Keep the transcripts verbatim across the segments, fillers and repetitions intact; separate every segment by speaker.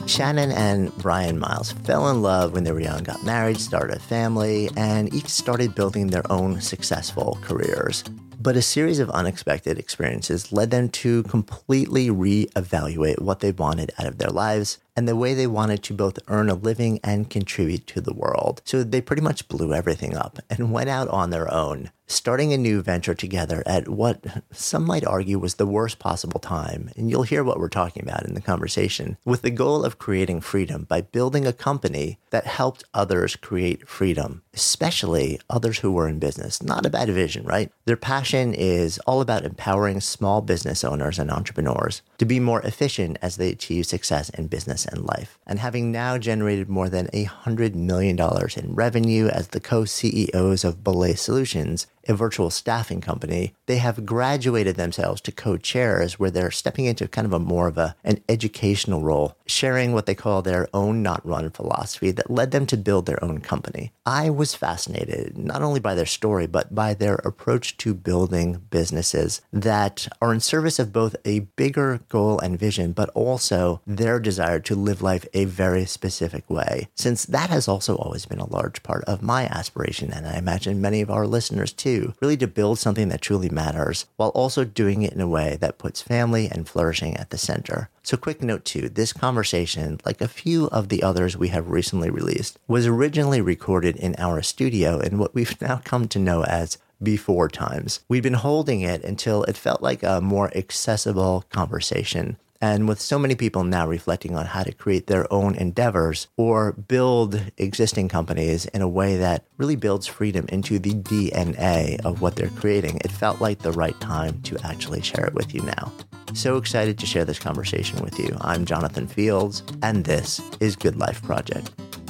Speaker 1: Shannon and Brian Miles fell in love when they were young, got married, started a family, and each started building their own successful careers. But a series of unexpected experiences led them to completely reevaluate what they wanted out of their lives and the way they wanted to both earn a living and contribute to the world. So they pretty much blew everything up and went out on their own, starting a new venture together at what some might argue was the worst possible time. And you'll hear what we're talking about in the conversation, with the goal of creating freedom by building a company that helped others create freedom, especially others who were in business. Not a bad vision, right? Their passion is all about empowering small business owners and entrepreneurs to be more efficient as they achieve success in business and life. And having now generated more than one hundred million dollars in revenue as the co-C E Os of Belay Solutions, a virtual staffing company, they have graduated themselves to co-chairs where they're stepping into kind of a more of a, an educational role, sharing what they call their own not run philosophy that led them to build their own company. I was fascinated not only by their story, but by their approach to building businesses that are in service of both a bigger goal and vision, but also their desire to live life a very specific way, since that has also always been a large part of my aspiration, and I imagine many of our listeners too, really to build something that truly matters while also doing it in a way that puts family and flourishing at the center. So quick note too, this conversation, like a few of the others we have recently released, was originally recorded in our studio in what we've now come to know as Before Times. We'd been holding it until it felt like a more accessible conversation. And with so many people now reflecting on how to create their own endeavors or build existing companies in a way that really builds freedom into the D N A of what they're creating, it felt like the right time to actually share it with you now. So excited to share this conversation with you. I'm Jonathan Fields, and this is Good Life Project.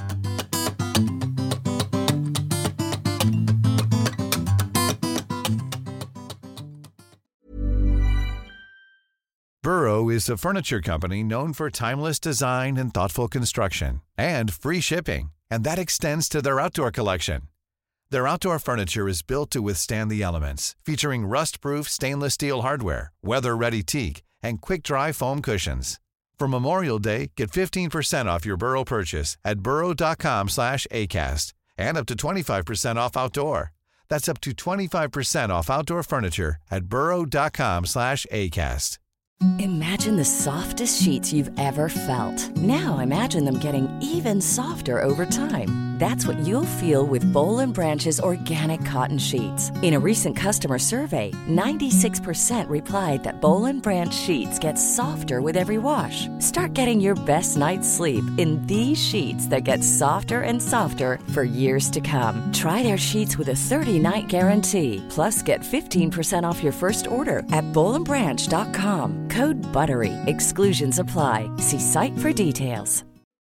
Speaker 2: Burrow is a furniture company known for timeless design and thoughtful construction, and free shipping, and that extends to their outdoor collection. Their outdoor furniture is built to withstand the elements, featuring rust-proof stainless steel hardware, weather-ready teak, and quick-dry foam cushions. For Memorial Day, get fifteen percent off your Burrow purchase at burrow.com slash ACAST and up to twenty-five percent off outdoor. That's up to twenty-five percent off outdoor furniture at burrow.com slash ACAST.
Speaker 3: Imagine the softest sheets you've ever felt. Now imagine them getting even softer over time. That's what you'll feel with Boll and Branch's organic cotton sheets. In a recent customer survey, ninety-six percent replied that Boll and Branch sheets get softer with every wash. Start getting your best night's sleep in these sheets that get softer and softer for years to come. Try their sheets with a thirty-night guarantee. Plus, get fifteen percent off your first order at boll and branch dot com. Code BUTTERY. Exclusions apply. See site for details.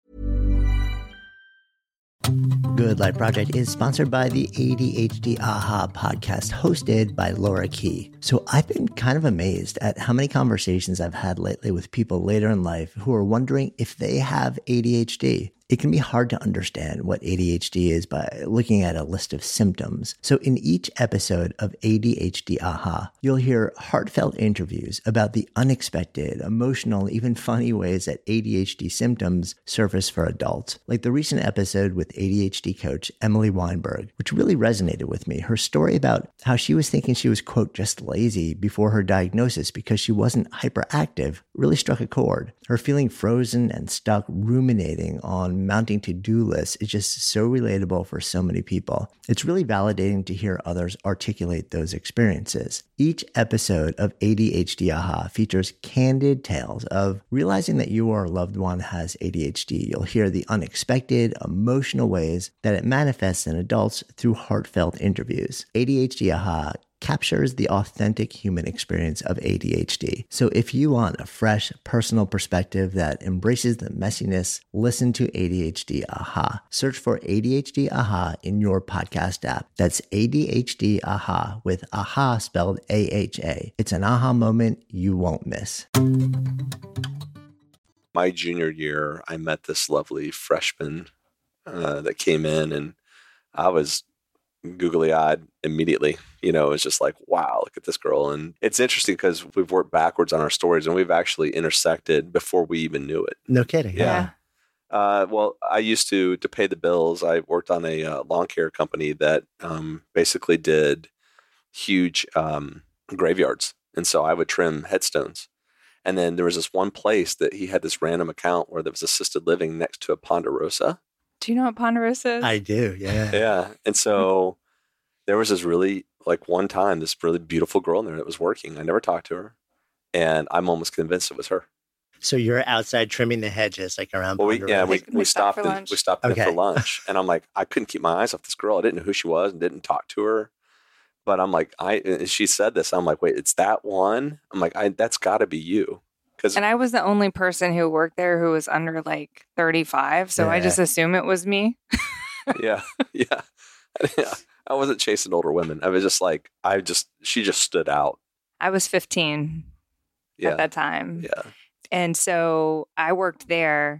Speaker 1: Good Life Project is sponsored by the A D H D Aha podcast, hosted by Laura Key. So I've been kind of amazed at how many conversations I've had lately with people later in life who are wondering if they have A D H D. It can be hard to understand what A D H D is by looking at a list of symptoms. So in each episode of A D H D Aha, you'll hear heartfelt interviews about the unexpected, emotional, even funny ways that A D H D symptoms surface for adults. Like the recent episode with A D H D coach Emily Weinberg, which really resonated with me. Her story about how she was thinking she was, quote, just lazy before her diagnosis because she wasn't hyperactive really struck a chord. Her feeling frozen and stuck ruminating on mounting to-do lists is just so relatable for so many people. It's really validating to hear others articulate those experiences. Each episode of A D H D Aha features candid tales of realizing that you or a loved one has A D H D. You'll hear the unexpected, emotional ways that it manifests in adults through heartfelt interviews. A D H D Aha captures the authentic human experience of A D H D. So if you want a fresh, personal perspective that embraces the messiness, listen to A D H D Aha. Search for A D H D Aha in your podcast app. That's A D H D Aha with Aha spelled A H A. It's an aha moment you won't miss.
Speaker 4: My junior year, I met this lovely freshman uh, that came in, and I was googly-eyed immediately. You know, it's just like, wow, look at this girl. And it's interesting because we've worked backwards on our stories, and we've actually intersected before we even knew it.
Speaker 1: No kidding.
Speaker 4: Yeah.
Speaker 5: Yeah.
Speaker 4: Uh, well, I used to to pay the bills. I worked on a uh, lawn care company that um, basically did huge um, graveyards, and so I would trim headstones. And then there was this one place that he had this random account where there was assisted living next to a Ponderosa.
Speaker 5: Do you know what Ponderosa is?
Speaker 1: I do, yeah.
Speaker 4: Yeah, and so there was this really like one time this really beautiful girl in there that was working. I never talked to her, and I'm almost convinced it was her.
Speaker 1: So you're outside trimming the hedges, like around.
Speaker 4: Well, we, yeah, we,
Speaker 5: Like,
Speaker 4: we
Speaker 5: we stopped
Speaker 4: stopped
Speaker 5: for
Speaker 4: in,
Speaker 5: lunch.
Speaker 4: we stopped in
Speaker 1: Okay.
Speaker 4: for lunch, and I'm like, I couldn't keep my eyes off this girl. I didn't know who she was and didn't talk to her, but I'm like, I. And she said this. I'm like, wait, it's that one. I'm like, I. That's got to be you, because
Speaker 5: And I was the only person who worked there who was under like thirty-five. So I
Speaker 1: Yeah.
Speaker 5: just assume it was me.
Speaker 4: yeah, yeah, yeah. I wasn't chasing older women. I was just like, I just, she just stood out.
Speaker 5: I was fifteen
Speaker 4: Yeah,
Speaker 5: at that time.
Speaker 4: yeah.
Speaker 5: And so I worked there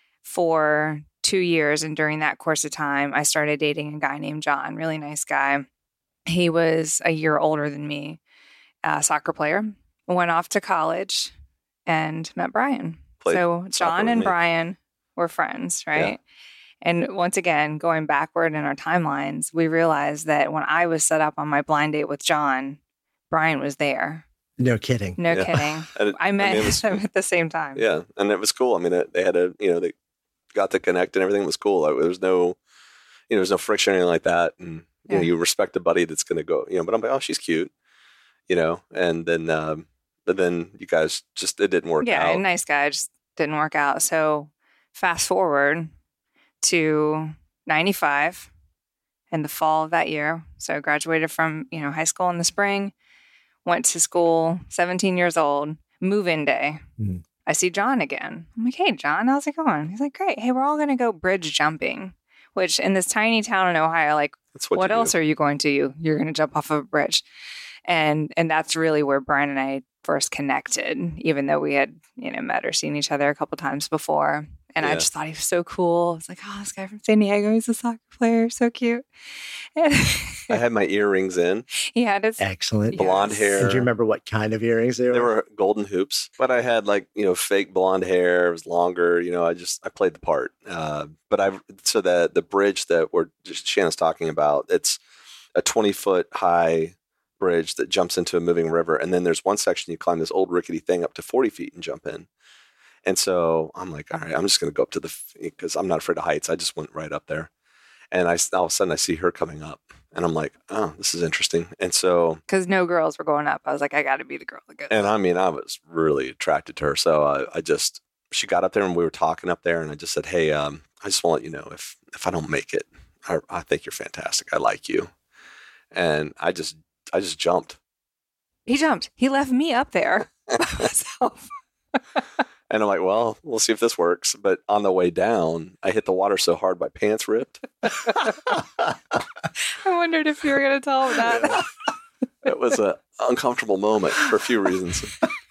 Speaker 5: for two years. And during that course of time, I started dating a guy named John, really nice guy. He was a year older than me, a soccer player. Went off to college and met Brian.
Speaker 4: Played
Speaker 5: so
Speaker 4: soccer
Speaker 5: John
Speaker 4: with
Speaker 5: and
Speaker 4: me.
Speaker 5: Brian were friends, right? And once again, going backward in our timelines, we realized that when I was set up on my blind date with John, Brian was there.
Speaker 1: No kidding.
Speaker 5: No
Speaker 4: Yeah.
Speaker 5: kidding.
Speaker 4: And it-
Speaker 5: I met
Speaker 4: mean, it was-
Speaker 5: him at the same time.
Speaker 4: Yeah, and it was cool. I mean, it, they had a, you know, they got to connect and everything was cool. Like, there was no, you know, there was no friction or anything like that. And, you
Speaker 5: Yeah.
Speaker 4: know, you respect a buddy that's going to go, you know, but I'm like, oh, she's cute, you know, and then, um, but then you guys just, it didn't work
Speaker 5: Yeah,
Speaker 4: out.
Speaker 5: a nice guy, just didn't work out. So fast forward to ninety-five in the fall of that year. So I graduated from, you know, high school in the spring, went to school, seventeen years old, move-in day.
Speaker 1: Mhm.
Speaker 5: I see John again. I'm like, hey, John, how's it going? He's like, great. Hey, we're all going to go bridge jumping, which in this tiny town in Ohio, like,
Speaker 4: That's what,
Speaker 5: what
Speaker 4: you
Speaker 5: else
Speaker 4: do.
Speaker 5: are you going to do? You're going to jump off of a bridge. And and that's really where Brian and I first connected, even though we had, you know, met or seen each other a couple times before. And I
Speaker 4: Yeah.
Speaker 5: just thought he was so cool. It's like, oh, this guy from San Diego, he's a soccer player, so cute. And
Speaker 4: I had my earrings in,
Speaker 5: he had his
Speaker 1: Excellent.
Speaker 5: Yeah.
Speaker 4: blonde
Speaker 5: Yes.
Speaker 4: hair.
Speaker 1: And do you remember what kind of earrings they were?
Speaker 4: They were golden hoops, but I had like, you know, fake blonde hair. It was longer. You know, I just, I played the part. Uh, but I, so the, the bridge that we're, just Shannon's talking about, it's a twenty foot high bridge that jumps into a moving river. And then there's one section you climb this old rickety thing up to forty feet and jump in. And so I'm like, all right, I'm just going to go up to the, because I'm not afraid of heights. I just went right up there. And I, all of a sudden I see her coming up and I'm like, oh, this is interesting. And so,
Speaker 5: because no girls were going up. I was like, I got to be the girl that goes.
Speaker 4: and I mean, I was really attracted to her. So I, I just, she got up there and we were talking up there and I just said, hey, um, I just want to let you know, if, if I don't make it, I, I think you're fantastic. I like you. And I just, I just jumped.
Speaker 5: He jumped. He left me up there by myself.
Speaker 4: And I'm like, well, we'll see if this works. But on the way down, I hit the water so hard my pants ripped.
Speaker 5: I wondered if you were going to tell him that.
Speaker 4: It was an uncomfortable moment for a few reasons.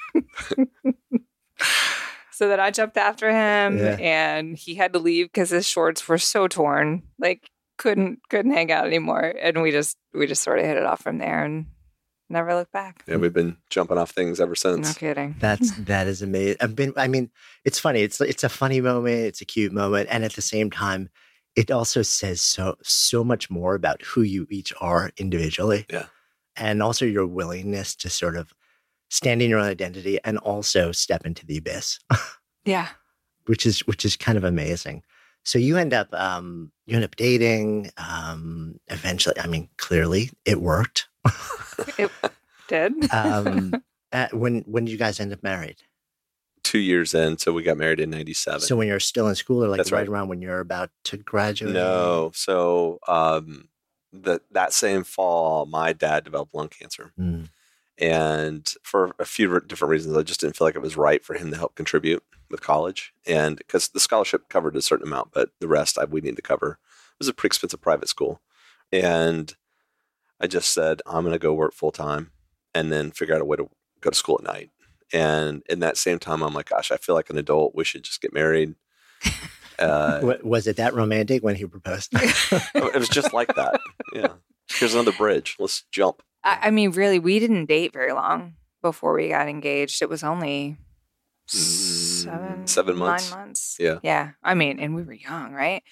Speaker 5: So that I jumped after him,
Speaker 1: Yeah.
Speaker 5: and he had to leave because his shorts were so torn, like couldn't couldn't hang out anymore. And we just we just sort of hit it off from there and never looked back.
Speaker 4: Yeah, we've been jumping off things ever
Speaker 5: No
Speaker 4: since.
Speaker 5: kidding.
Speaker 1: That's that is amazing. I've been. I mean, it's funny. It's it's a funny moment. It's a cute moment, and at the same time, it also says so so much more about who you each are individually.
Speaker 4: Yeah.
Speaker 1: And also your willingness to sort of stand in your own identity and also step into the abyss,
Speaker 5: Yeah.
Speaker 1: which is which is kind of amazing. So you end up um, you end up dating. Um, eventually, I mean, clearly it worked.
Speaker 5: It did.
Speaker 1: um, at, when when did you guys end up married?
Speaker 4: Two years in, so we got married in ninety-seven.
Speaker 1: So when you're still in school, or like
Speaker 4: That's
Speaker 1: right,
Speaker 4: right.
Speaker 1: around when you're about to graduate?
Speaker 4: No. So um, the, that same fall, my dad developed lung cancer.
Speaker 1: Mm.
Speaker 4: And for a few different reasons, I just didn't feel like it was right for him to help contribute with college. And because the scholarship covered a certain amount, but the rest I, we need to cover. It was a pretty expensive private school. And I just said, I'm going to go work full time and then figure out a way to go to school at night. And in that same time, I'm like, gosh, I feel like an adult. We should just get married. Uh,
Speaker 1: Wa- was it that romantic when he proposed?
Speaker 4: it was just like that. Yeah. Here's another bridge. Let's jump.
Speaker 5: I, I mean, really, we didn't date very long before we got engaged. It was only s- seven,
Speaker 4: seven months.
Speaker 5: nine months.
Speaker 4: Yeah.
Speaker 5: Yeah. I mean, and we were young, right?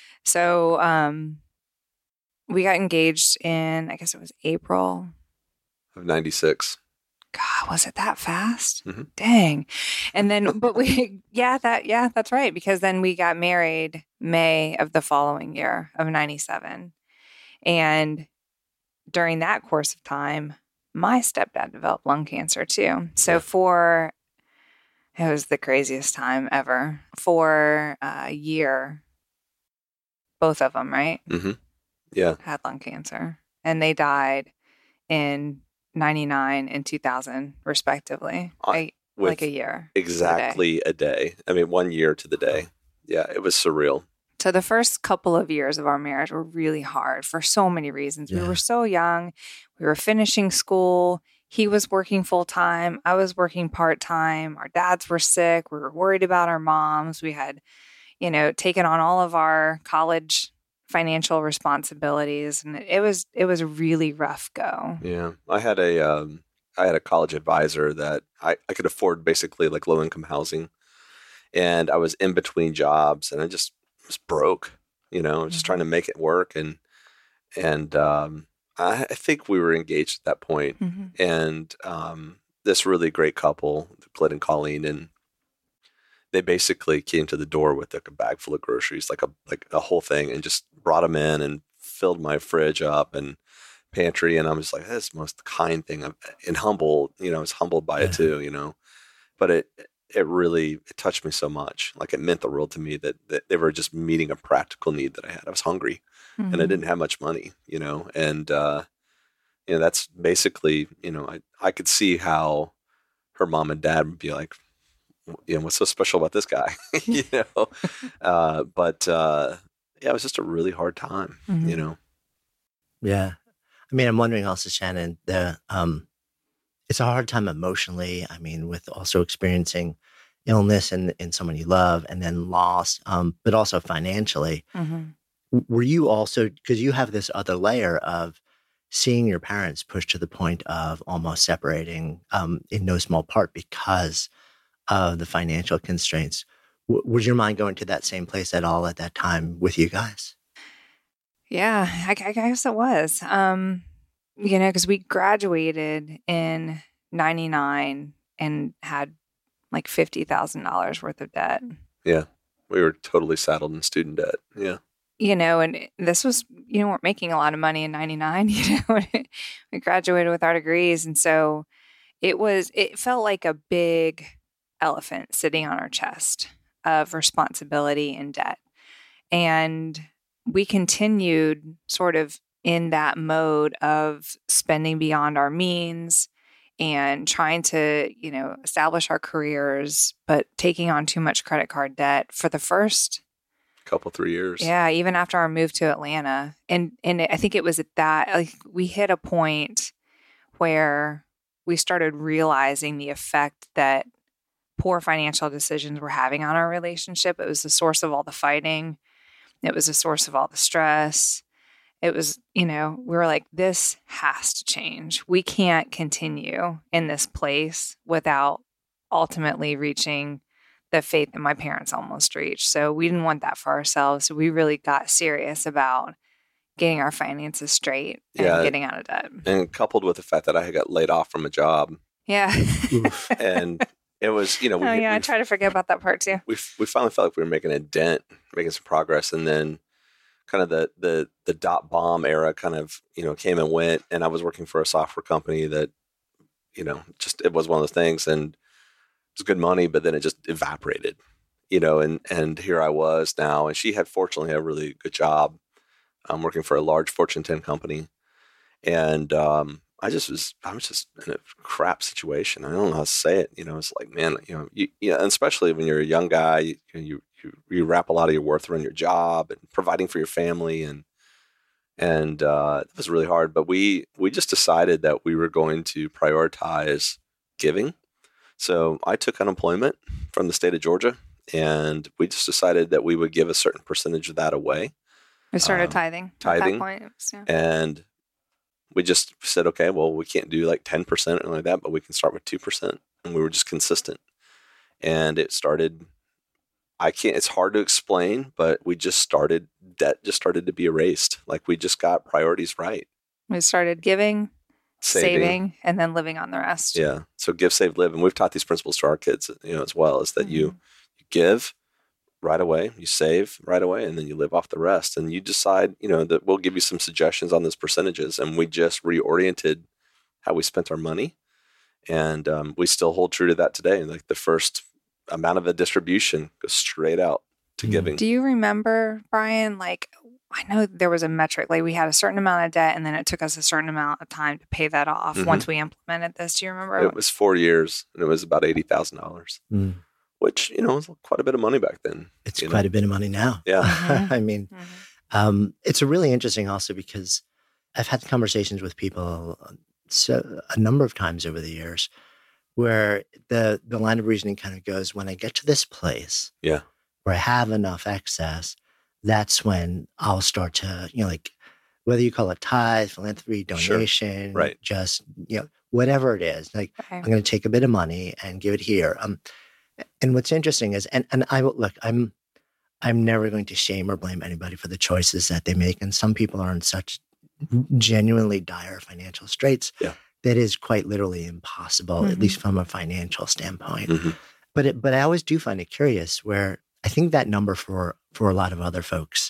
Speaker 5: So um, we got engaged in, I guess it was April.
Speaker 4: Of ninety-six.
Speaker 5: God, was it that fast?
Speaker 4: Mm-hmm.
Speaker 5: Dang. And then, but we, yeah, that, yeah, that's right. Because then we got married May of the following year of ninety-seven. And during that course of time, my stepdad developed lung cancer too. So
Speaker 4: Yeah.
Speaker 5: for, it was the craziest time ever. For a year, both of them, right?
Speaker 4: Mm-hmm. Yeah.
Speaker 5: Had lung cancer. And they died in ninety-nine and two thousand, respectively.
Speaker 4: Uh,
Speaker 5: I,
Speaker 4: with
Speaker 5: like a year.
Speaker 4: Exactly a day. I mean, one year to the day. Yeah, it was surreal.
Speaker 5: So the first couple of years of our marriage were really hard for so many reasons.
Speaker 1: Yeah.
Speaker 5: We were so young. We were finishing school. He was working full time. I was working part time. Our dads were sick. We were worried about our moms. We had, you know, taken on all of our college financial responsibilities, and it was it was a really rough go.
Speaker 4: Yeah, I had a um, I had a college advisor that I, I could afford basically like low income housing, and I was in between jobs, and I just was broke. You know, just
Speaker 5: Mm-hmm.
Speaker 4: trying to make it work, and and um, I, I think we were engaged at that point,
Speaker 5: Mm-hmm.
Speaker 4: and um, this really great couple, Clint and Colleen, and they basically came to the door with like a bag full of groceries, like a like a whole thing, and just brought them in and filled my fridge up and pantry. And I'm just like, that's the most kind thing. I've, and humble, you know, I was humbled by
Speaker 1: Yeah.
Speaker 4: it too, you know. But it it really it touched me so much. Like it meant the world to me that, that they were just meeting a practical need that I had. I was hungry
Speaker 5: Mm-hmm.
Speaker 4: and I didn't have much money, you know. And uh, you know, that's basically, you know, I I could see how her mom and dad would be like, you know, what's so special about this guy, you know? Uh, but, uh, yeah, it was just a really hard time,
Speaker 5: Mhm.
Speaker 4: you know?
Speaker 1: Yeah. I mean, I'm wondering also, Shannon, the um, it's a hard time emotionally. I mean, with also experiencing illness and in someone you love and then loss, um, but also financially.
Speaker 5: Mm-hmm.
Speaker 1: W- Were you also, because you have this other layer of seeing your parents push to the point of almost separating um, in no small part because of the financial constraints. W- was your mind going to that same place at all at that time with you guys?
Speaker 5: Yeah, I, I guess it was. Um, you know, because we graduated in ninety-nine and had like fifty thousand dollars worth of debt.
Speaker 4: Yeah. We were totally saddled in student debt. Yeah.
Speaker 5: You know, and this was, you know, we're making a lot of money in ninety-nine. You know, we graduated with our degrees. And so it was, it felt like a big elephant sitting on our chest of responsibility and debt. And we continued sort of in that mode of spending beyond our means and trying to, you know, establish our careers, but taking on too much credit card debt for the first,
Speaker 4: Couple, three years.
Speaker 5: yeah, even after our move to Atlanta. And and I think it was at that, like, we hit a point where we started realizing the effect that poor financial decisions were having on our relationship. It was the source of all the fighting. It was the source of all the stress. It was, you know, we were like, this has to change. We can't continue in this place without ultimately reaching the fate that my parents almost reached. So we didn't want that for ourselves. So we really got serious about getting our finances straight and
Speaker 4: Yeah.
Speaker 5: getting out of debt.
Speaker 4: And coupled with the fact that I had got laid off from a job,
Speaker 5: Yeah.
Speaker 4: and it was, you know, we,
Speaker 5: oh, yeah. I
Speaker 4: we,
Speaker 5: try to forget about that part too.
Speaker 4: we, we finally felt like we were making a dent, making some progress. And then kind of the, the, the dot bomb era kind of, you know, came and went. And I was working for a software company that, you know, just, it was one of those things. And it was good money, but then it just evaporated, you know, and, and here I was now, and she had fortunately a really good job. I'm working for a large Fortune ten company. And, um, I just was, I was just in a crap situation. I don't know how to say it. You know, it's like, man, you know, you, you know, and especially when you're a young guy, you, you, you, you wrap a lot of your worth around your job and providing for your family. And, and, uh, it was really hard, but we, we just decided that we were going to prioritize giving. So I took unemployment from the state of Georgia, and we just decided that we would give a certain percentage of that away.
Speaker 5: We started
Speaker 4: Um,
Speaker 5: tithing.
Speaker 4: tithing.
Speaker 5: At that point. It was, yeah.
Speaker 4: And we just said, okay, well, we can't do like ten percent or like that, but we can start with two percent. And we were just consistent. And it started, I can't, it's hard to explain, but we just started, debt just started to be erased. Like we just got priorities right.
Speaker 5: We started giving,
Speaker 4: Saving.
Speaker 5: saving, and then living on the rest.
Speaker 4: Yeah. So give, save, live. And we've taught these principles to our kids, you know, as well, is that
Speaker 5: Mm-hmm.
Speaker 4: you, you give right away, you save right away, and then you live off the rest. And you decide, you know, that we'll give you some suggestions on those percentages. And we just reoriented how we spent our money. And um, we still hold true to that today. Like the first amount of a distribution goes straight out to
Speaker 1: Mm.
Speaker 4: giving.
Speaker 5: Do you remember, Brian, like, I know there was a metric, like we had a certain amount of debt and then it took us a certain amount of time to pay that off
Speaker 4: Mhm.
Speaker 5: once we implemented this. Do you remember?
Speaker 4: It was four years and it was about eighty thousand dollars,
Speaker 1: Mm.
Speaker 4: which, you know, was quite a bit of money back then.
Speaker 1: It's
Speaker 4: you
Speaker 1: quite
Speaker 4: know?
Speaker 1: a bit of money now.
Speaker 4: Yeah.
Speaker 5: Mhm.
Speaker 1: I mean,
Speaker 5: Mhm.
Speaker 1: um, it's a really interesting also because I've had conversations with people so a number of times over the years where the the line of reasoning kind of goes, when I get to this place
Speaker 4: Yeah.
Speaker 1: where I have enough excess, that's when I'll start to, you know, like whether you call it tithe, philanthropy,
Speaker 4: Sure.
Speaker 1: donation,
Speaker 4: Right.
Speaker 1: just, you know, whatever it is, like
Speaker 5: Okay.
Speaker 1: I'm going to take a bit of money and give it here. Um, and what's interesting is, and, and I will look, I'm, I'm never going to shame or blame anybody for the choices that they make. And some people are in such genuinely dire financial straits
Speaker 4: Yeah.
Speaker 1: that is quite literally impossible, at
Speaker 5: Mhm.
Speaker 1: least from a financial standpoint.
Speaker 4: hmm
Speaker 1: But it, but I always do find it curious where I think that number for for a lot of other folks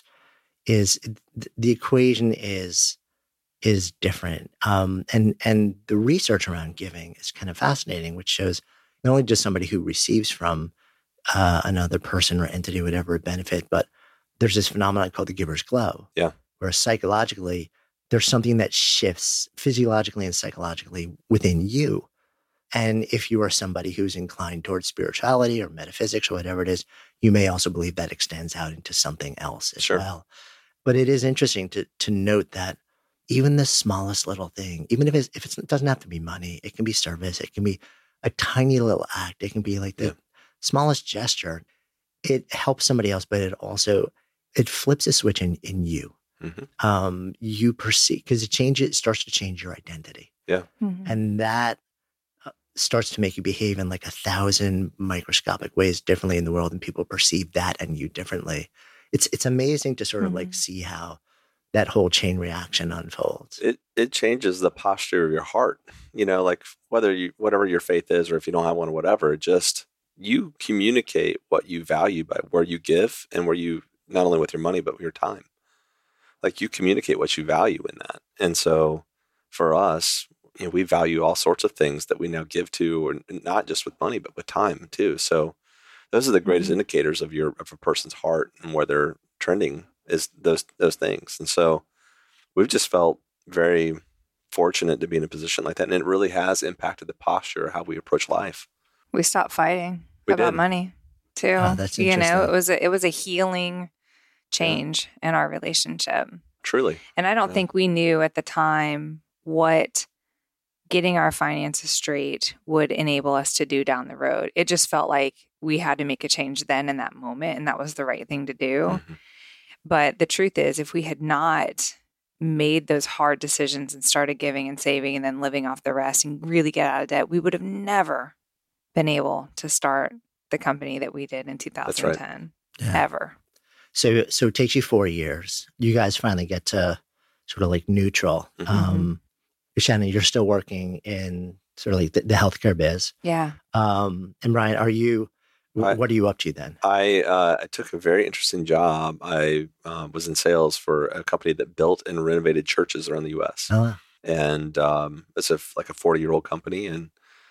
Speaker 1: is th- the equation is is different. Um, and and the research around giving is kind of fascinating, which shows not only just somebody who receives from uh, another person or entity, whatever benefit, but there's this phenomenon called the giver's glow.
Speaker 4: Yeah.
Speaker 1: Where psychologically there's something that shifts physiologically and psychologically within you. And if you are somebody who's inclined towards spirituality or metaphysics or whatever it is, you may also believe that extends out into something else as
Speaker 4: Sure.
Speaker 1: well. But it is interesting to to note that even the smallest little thing, even if it's, if it's, it doesn't have to be money, it can be service, it can be a tiny little act, it can be like the
Speaker 4: Yeah.
Speaker 1: smallest gesture. It helps somebody else, but it also it flips a switch in in you.
Speaker 4: hmm
Speaker 1: Um, you perceive because it changes, it starts to change your identity,
Speaker 5: Mhm.
Speaker 1: and that uh, starts to make you behave in like a thousand microscopic ways differently in the world, and people perceive that and you differently. It's it's amazing to sort of like
Speaker 5: Mhm.
Speaker 1: see how that whole chain reaction unfolds.
Speaker 4: It it changes the posture of your heart. You know, like whether you whatever your faith is, or if you don't have one, or whatever. It just you communicate what you value by where you give and where you not only with your money but with your time. Like you communicate what you value in that. And so for us, you know, we value all sorts of things that we now give to, or not just with money, but with time too. So those are the greatest
Speaker 5: Mhm.
Speaker 4: indicators of your of a person's heart and where they're trending is those those things. And so we've just felt very fortunate to be in a position like that. And it really has impacted the posture, how we approach life.
Speaker 5: We stopped fighting
Speaker 4: We
Speaker 5: about
Speaker 4: did.
Speaker 5: money too.
Speaker 1: Ah, that's
Speaker 5: you know,
Speaker 1: interesting.
Speaker 5: it was a, it was a healing change in our relationship.
Speaker 4: Truly.
Speaker 5: And I don't
Speaker 4: Yeah.
Speaker 5: think we knew at the time what getting our finances straight would enable us to do down the road. It just felt like we had to make a change then in that moment, and that was the right thing to do.
Speaker 4: Mhm.
Speaker 5: But the truth is, if we had not made those hard decisions and started giving and saving and then living off the rest and really get out of debt, we would have never been able to start the company that we did in two thousand ten,
Speaker 1: Yeah.
Speaker 5: ever.
Speaker 1: So so it takes you four years. You guys finally get to sort of like neutral.
Speaker 4: Mhm.
Speaker 1: Um, Shannon, you're still working in sort of like the, the healthcare biz.
Speaker 5: Yeah.
Speaker 1: Um, and Brian, are you? wh-
Speaker 4: I-
Speaker 1: what are you up to then?
Speaker 4: I uh, I took a very interesting job. I uh, was in sales for a company that built and renovated churches around the U S
Speaker 1: Oh,
Speaker 4: And um, it's a like a forty year old company, and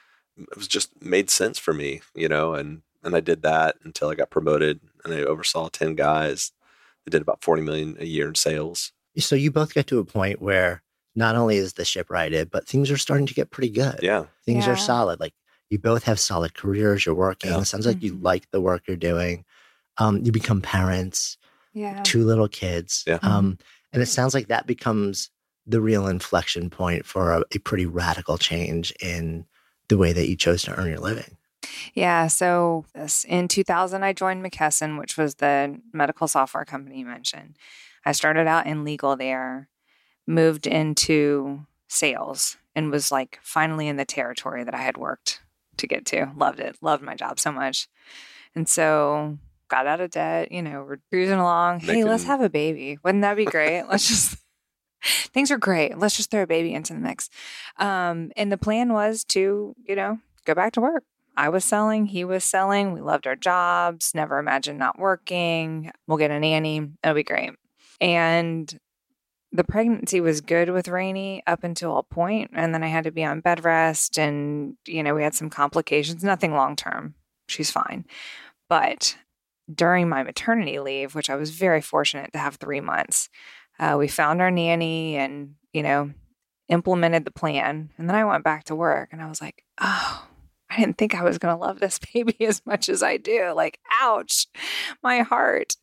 Speaker 4: it was just made sense for me, you know. And and I did that until I got promoted, and I oversaw ten guys that did about forty million a year in sales.
Speaker 1: so you both get to a point where not only is the ship righted, but things are starting to get pretty good.
Speaker 4: Yeah,
Speaker 1: Things
Speaker 5: Yeah.
Speaker 1: are solid. Like you both have solid careers. You're working.
Speaker 4: Yeah.
Speaker 1: It sounds like you
Speaker 5: Mhm.
Speaker 1: like the work you're doing. Um, you become parents,
Speaker 5: Yeah.
Speaker 1: two little kids.
Speaker 4: Yeah.
Speaker 1: Um, and it sounds like that becomes the real inflection point for a, a pretty radical change in the way that you chose to earn your living.
Speaker 5: Yeah. So this, in two thousand, I joined McKesson, which was the medical software company you mentioned. I started out in legal there, moved into sales, and was like finally in the territory that I had worked to get to. Loved it. Loved my job so much. And so got out of debt, you know, we're cruising along. Hey,
Speaker 4: Making-
Speaker 5: let's have a baby. Wouldn't that be great? Let's just, things are great. Let's just throw a baby into the mix. Um, and the plan was to, you know, go back to work. I was selling, he was selling. We loved our jobs, never imagined not working. We'll get a nanny. It'll be great. And the pregnancy was good with Rainey up until a point, and then I had to be on bed rest, and, you know, we had some complications, nothing long term. She's fine. But during my maternity leave, which I was very fortunate to have three months, uh, we found our nanny and, you know, implemented the plan. And then I went back to work and I was like, oh, I didn't think I was going to love this baby as much as I do. Like, ouch, my heart.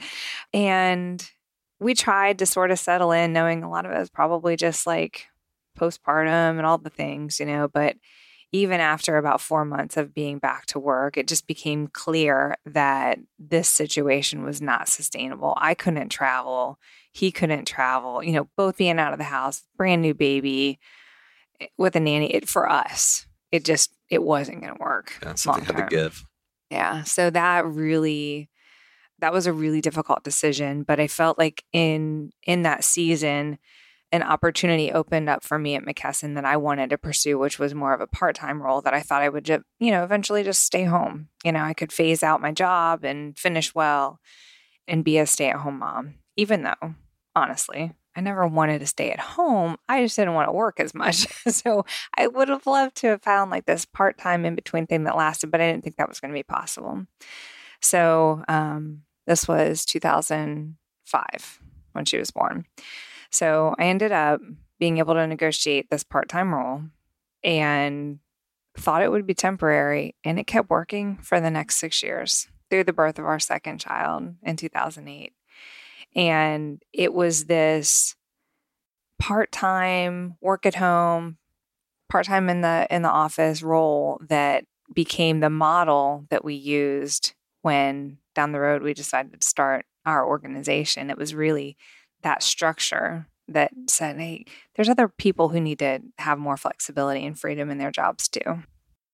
Speaker 5: And we tried to sort of settle in, knowing a lot of it was probably just like postpartum and all the things, you know, but even after about four months of being back to work, it just became clear that this situation was not sustainable. I couldn't travel. He couldn't travel, you know, both being out of the house, brand new baby with a nanny. It, for us, it just, it wasn't going to work.
Speaker 4: Yeah, something had to give.
Speaker 5: Yeah. So that really, that was a really difficult decision. But I felt like in, in that season, an opportunity opened up for me at McKesson that I wanted to pursue, which was more of a part-time role that I thought I would, just, you know, eventually just stay home. You know, I could phase out my job and finish well and be a stay-at-home mom, even though, honestly, I never wanted to stay at home. I just didn't want to work as much. So I would have loved to have found like this part-time in-between thing that lasted, but I didn't think that was going to be possible. So um, this was two thousand five when she was born. So I ended up being able to negotiate this part-time role and thought it would be temporary. And it kept working for the next six years through the birth of our second child in two thousand eight. And it was this part-time work at home, part-time in the in the office role that became the model that we used when down the road we decided to start our organization. It was really that structure that said, hey, there's other people who need to have more flexibility and freedom in their jobs too.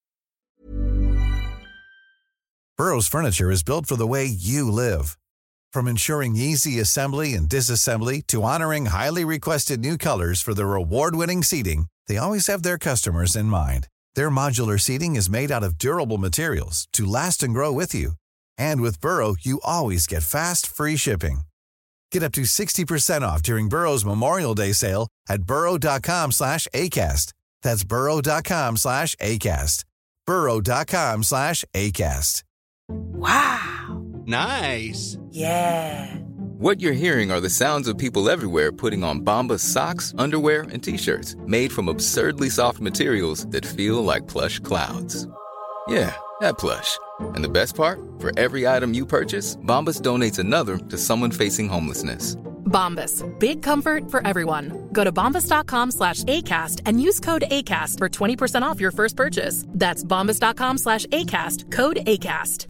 Speaker 2: Burrow's furniture is built for the way you live. From ensuring easy assembly and disassembly to honoring highly requested new colors for their award-winning seating, they always have their customers in mind. Their modular seating is made out of durable materials to last and grow with you. And with Burrow, you always get fast, free shipping. Get up to sixty percent off during Burrow's Memorial Day sale at burrow.com slash ACAST. That's burrow.com slash ACAST. burrow.com slash ACAST.
Speaker 6: Wow.
Speaker 7: Nice.
Speaker 6: Yeah.
Speaker 8: What you're hearing are the sounds of people everywhere putting on Bombas socks, underwear, and T-shirts made from absurdly soft materials that feel like plush clouds. Yeah, that plush. And the best part? For every item you purchase, Bombas donates another to someone facing homelessness.
Speaker 9: Bombas. Big comfort for everyone. Go to bombas.com slash ACAST and use code ACAST for twenty percent off your first purchase. That's bombas.com slash ACAST. Code ACAST.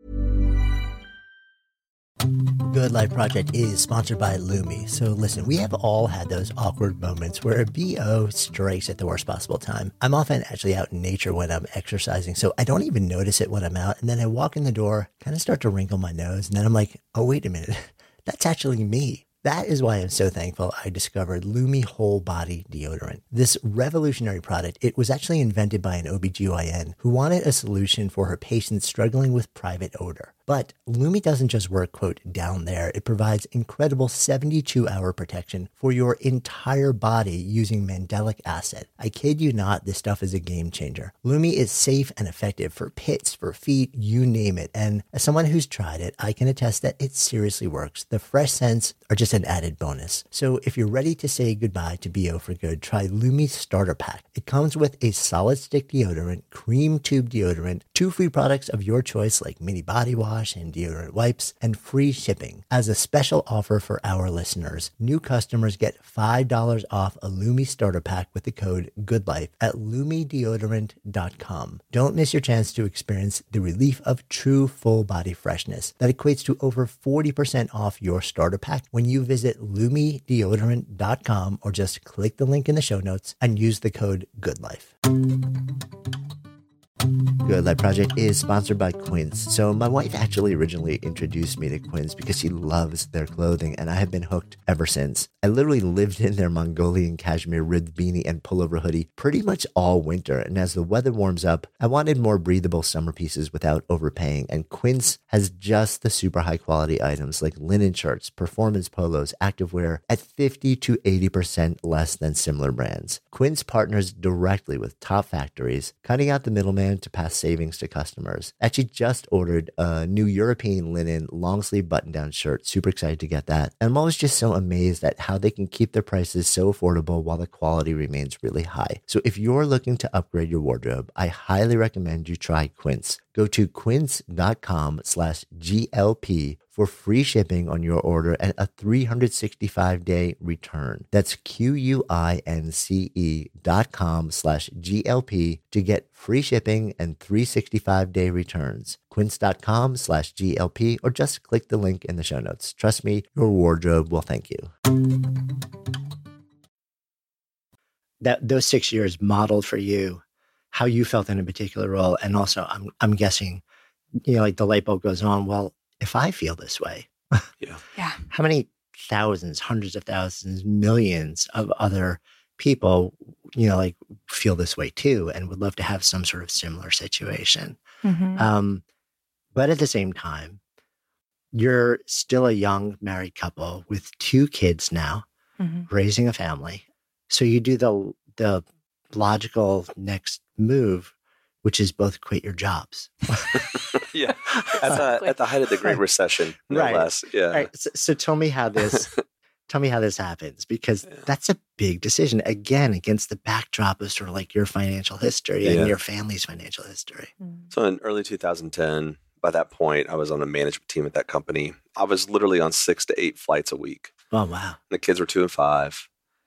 Speaker 1: Good Life Project is sponsored by Lumi. So listen, we have all had those awkward moments where a B O strikes at the worst possible time. I'm often actually out in nature when I'm exercising, so I don't even notice it when I'm out. And then I walk in the door, kind of start to wrinkle my nose, and then I'm like, oh, wait a minute, that's actually me. That is why I'm so thankful I discovered Lumi Whole Body Deodorant. This revolutionary product, it was actually invented by an O B G Y N who wanted a solution for her patients struggling with private odor. But Lumi doesn't just work, quote, down there. It provides incredible seventy-two hour protection for your entire body using mandelic acid. I kid you not, this stuff is a game changer. Lumi is safe and effective for pits, for feet, you name it. And as someone who's tried it, I can attest that it seriously works. The fresh scents are just an added bonus. So if you're ready to say goodbye to B O for good, try Lumi's Starter Pack. It comes with a solid stick deodorant, cream tube deodorant, two free products of your choice like mini body wash and deodorant wipes, and free shipping. As a special offer for our listeners, new customers get five dollars off a Lumi Starter Pack with the code GOODLIFE at lumi deodorant dot com. Don't miss your chance to experience the relief of true full body freshness that equates to over forty percent off your starter pack when you visit lumi deodorant dot com or just click the link in the show notes and use the code GOODLIFE. Good Life Project is sponsored by Quince. So my wife actually originally introduced me to Quince because she loves their clothing, and I have been hooked ever since. I literally lived in their Mongolian cashmere ribbed beanie and pullover hoodie pretty much all winter, and as the weather warms up, I wanted more breathable summer pieces without overpaying, and Quince has just the super high quality items like linen shirts, performance polos, activewear at fifty to eighty percent less than similar brands. Quince partners directly with top factories, cutting out the middleman to pass savings to customers. Actually just ordered a new European linen long sleeve button down shirt. Super excited to get that. And I'm always just so amazed at how they can keep their prices so affordable while the quality remains really high. So if you're looking to upgrade your wardrobe, I highly recommend you try Quince. Go to quince.com slash GLP for free shipping on your order and a three hundred sixty-five day return. That's Q-U-I-N-C-E dot com slash GLP to get free shipping and three hundred sixty-five day returns. Quince.com slash GLP or just click the link in the show notes. Trust me, your wardrobe will thank you. That those six years modeled for you how you felt in a particular role. And also, I'm I'm guessing, you know, like the light bulb goes on, well, if I feel this way,
Speaker 4: Yeah.
Speaker 5: Yeah.
Speaker 1: how many thousands, hundreds of thousands, millions of other people, you know, like feel this way too, and would love to have some sort of similar situation.
Speaker 5: Mhm.
Speaker 1: Um, but at the same time, you're still a young married couple with two kids now,
Speaker 5: Mhm.
Speaker 1: raising a family. So you do the the logical next move, which is both quit your jobs.
Speaker 4: Yeah. At the, at the height of the Great Recession, no
Speaker 1: Right.
Speaker 4: less. Yeah.
Speaker 1: All right. So, so tell me how this tell me how this happens, because
Speaker 4: Yeah.
Speaker 1: that's a big decision, again, against the backdrop of sort of like your financial history
Speaker 4: Yeah.
Speaker 1: and your family's financial history.
Speaker 5: Mm.
Speaker 4: So in early two thousand ten, by that point, I was on a management team at that company. I was literally on six to eight flights a week.
Speaker 1: Oh, wow.
Speaker 4: The kids were two and five.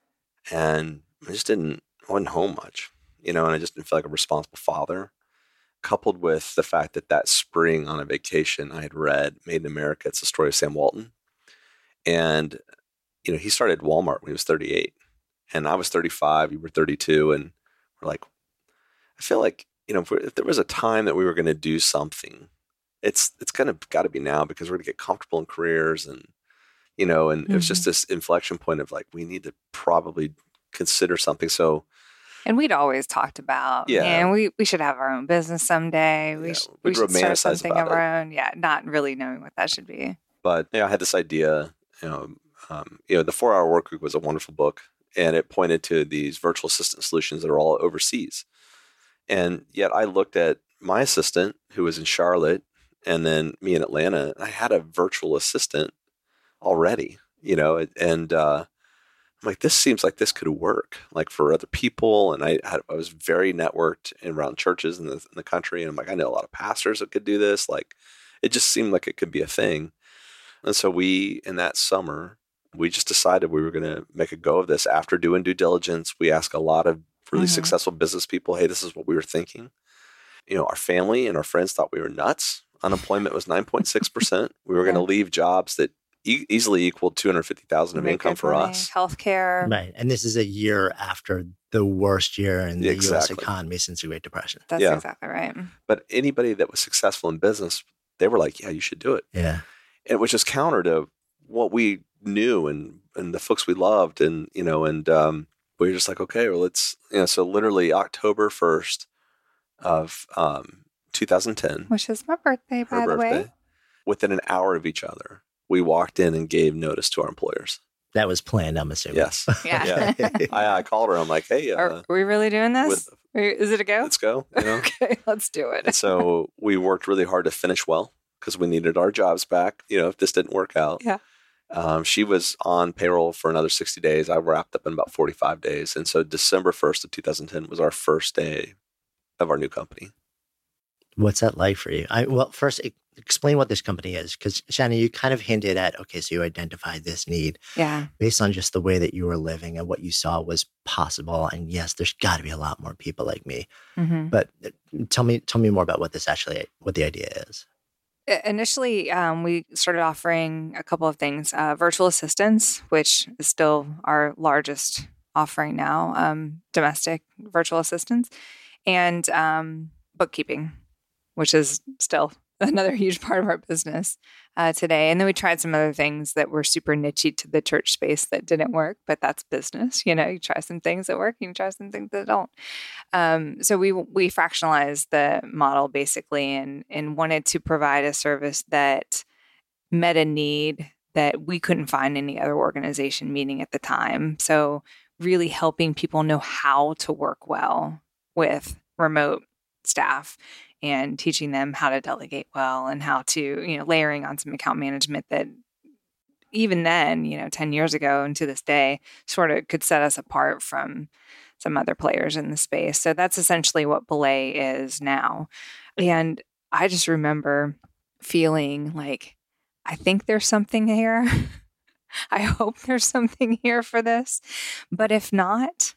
Speaker 4: And I just didn't, I wasn't home much, you know, and I just didn't feel like a responsible father. Coupled with the fact that that spring on a vacation, I had read Made in America. It's the story of Sam Walton. And, you know, he started Walmart when he was thirty-eight. And I was thirty-five, you were thirty-two. And we're like, I feel like, you know, if, if there was a time that we were going to do something, it's it's kind of got to be now, because we're going to get comfortable in careers. And, you know, and it was just this inflection point of like, we need to probably consider something. So,
Speaker 5: And we'd always talked about,
Speaker 4: Yeah.
Speaker 5: yeah, we, we should have our own business someday. We,
Speaker 4: Yeah,
Speaker 5: sh-
Speaker 4: we'd
Speaker 5: we should start
Speaker 4: romanticize
Speaker 5: something
Speaker 4: about
Speaker 5: of our own. Yeah, not really knowing what that should be.
Speaker 4: but you know, I had this idea, you know, um, you know, the four hour work week was a wonderful book, and it pointed to these virtual assistant solutions that are all overseas. And yet I looked at my assistant who was in Charlotte, and then me in Atlanta, and I had a virtual assistant already, you know, and, uh, I'm like, this seems like this could work, like for other people. And I had, I was very networked around churches in the, in the country. And I'm like, I know a lot of pastors that could do this. Like, it just seemed like it could be a thing. And so we, in that summer, we just decided we were going to make a go of this. After doing due diligence, we asked a lot of really
Speaker 5: Mhm.
Speaker 4: successful business people, hey, this is what we were thinking. You know, our family and our friends thought we were nuts. Unemployment was nine point six percent. We were going to
Speaker 5: Yeah.
Speaker 4: leave jobs that e- easily equaled two hundred fifty thousand dollars of
Speaker 5: Make
Speaker 4: income
Speaker 5: good
Speaker 4: for
Speaker 5: money,
Speaker 4: us.
Speaker 5: Healthcare.
Speaker 1: Right. And this is a year after the worst year in the U S
Speaker 4: Exactly.
Speaker 1: economy since the Great Depression.
Speaker 5: That's
Speaker 4: Yeah.
Speaker 5: exactly right.
Speaker 4: But anybody that was successful in business, they were like, yeah, you should do it.
Speaker 1: Yeah.
Speaker 4: And which is counter to what we knew and, and the folks we loved. And, you know, and um, we were just like, okay, well, let's, you know, so literally October first of um, two thousand ten,
Speaker 5: Which is my birthday, by
Speaker 4: her
Speaker 5: the
Speaker 4: birthday,
Speaker 5: way.
Speaker 4: within an hour of each other, we walked in and gave notice to our employers.
Speaker 1: That was planned, I'm assuming.
Speaker 4: Yes.
Speaker 5: Yeah.
Speaker 4: I, I called her. I'm like, hey, uh,
Speaker 5: Are we really doing this?
Speaker 4: with-
Speaker 5: Are- Is it a go?
Speaker 4: let's go. You know?
Speaker 5: Okay, let's do
Speaker 4: And
Speaker 5: it.
Speaker 4: so we worked really hard to finish well, because we needed our jobs back, you know, if this didn't work out.
Speaker 5: Yeah.
Speaker 4: Um, she was on payroll for another sixty days. I wrapped up in about forty-five days. And so December first of two thousand ten was our first day of our new company.
Speaker 1: What's that like for you? I well, first e- explain what this company is, because Shannon, you kind of hinted at, okay, so you identified this need
Speaker 5: Yeah.
Speaker 1: based on just the way that you were living and what you saw was possible. And yes, there's got to be a lot more people like me.
Speaker 5: hmm
Speaker 1: But uh, tell me, tell me more about what this actually, what the idea is.
Speaker 5: Initially, um, we started offering a couple of things. Uh, virtual assistants, which is still our largest offering now, um, domestic virtual assistants, and um, bookkeeping. which is still another huge part of our business uh, today. And then we tried some other things that were super nichey to the church space that didn't work, but that's business. You know, you try some things that work, you try some things that don't. Um, so we we fractionalized the model basically and and wanted to provide a service that met a need that we couldn't find any other organization meeting at the time. So really helping people know how to work well with remote staff and teaching them how to delegate well and how to, you know, layering on some account management that even then, you know, ten years ago and to this day sort of could set us apart from some other players in the space. So that's essentially what Belay is now. And I just remember feeling like, I think there's something here. I hope there's something here for this. But if not,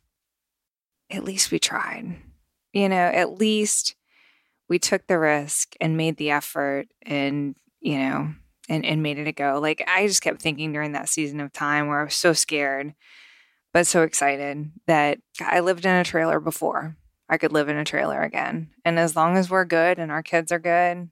Speaker 5: at least we tried. You know, at least we took the risk and made the effort and, you know, and, and made it a go. Like I just kept thinking during that season of time where I was so scared, but so excited that I lived in a trailer before. I could live in a trailer again. And as long as we're good and our kids are good,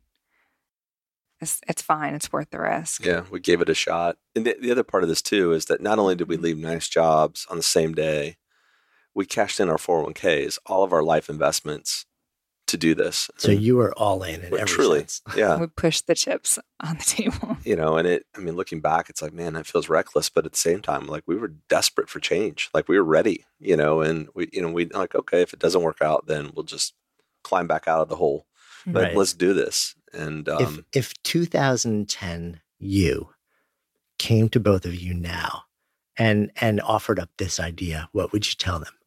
Speaker 5: it's, it's fine. It's worth the risk.
Speaker 4: Yeah, we gave it a shot. And the, the other part of this too is that not only did we leave nice jobs on the same day, we cashed in our four oh one k's, all of our life investments to do this.
Speaker 1: So and you were all in in every
Speaker 4: truly,
Speaker 1: sense.
Speaker 4: Yeah.
Speaker 5: We pushed the chips on the table.
Speaker 4: You know, and it, I mean, looking back, it's like, man, that feels reckless. But at the same time, like we were desperate for change. Like we were ready, you know, and we, you know, we like, okay, if it doesn't work out, then we'll just climb back out of the hole. But
Speaker 1: Right.
Speaker 4: let's do this. And um,
Speaker 1: if, if two thousand ten you came to both of you now and and offered up this idea, what would you tell them?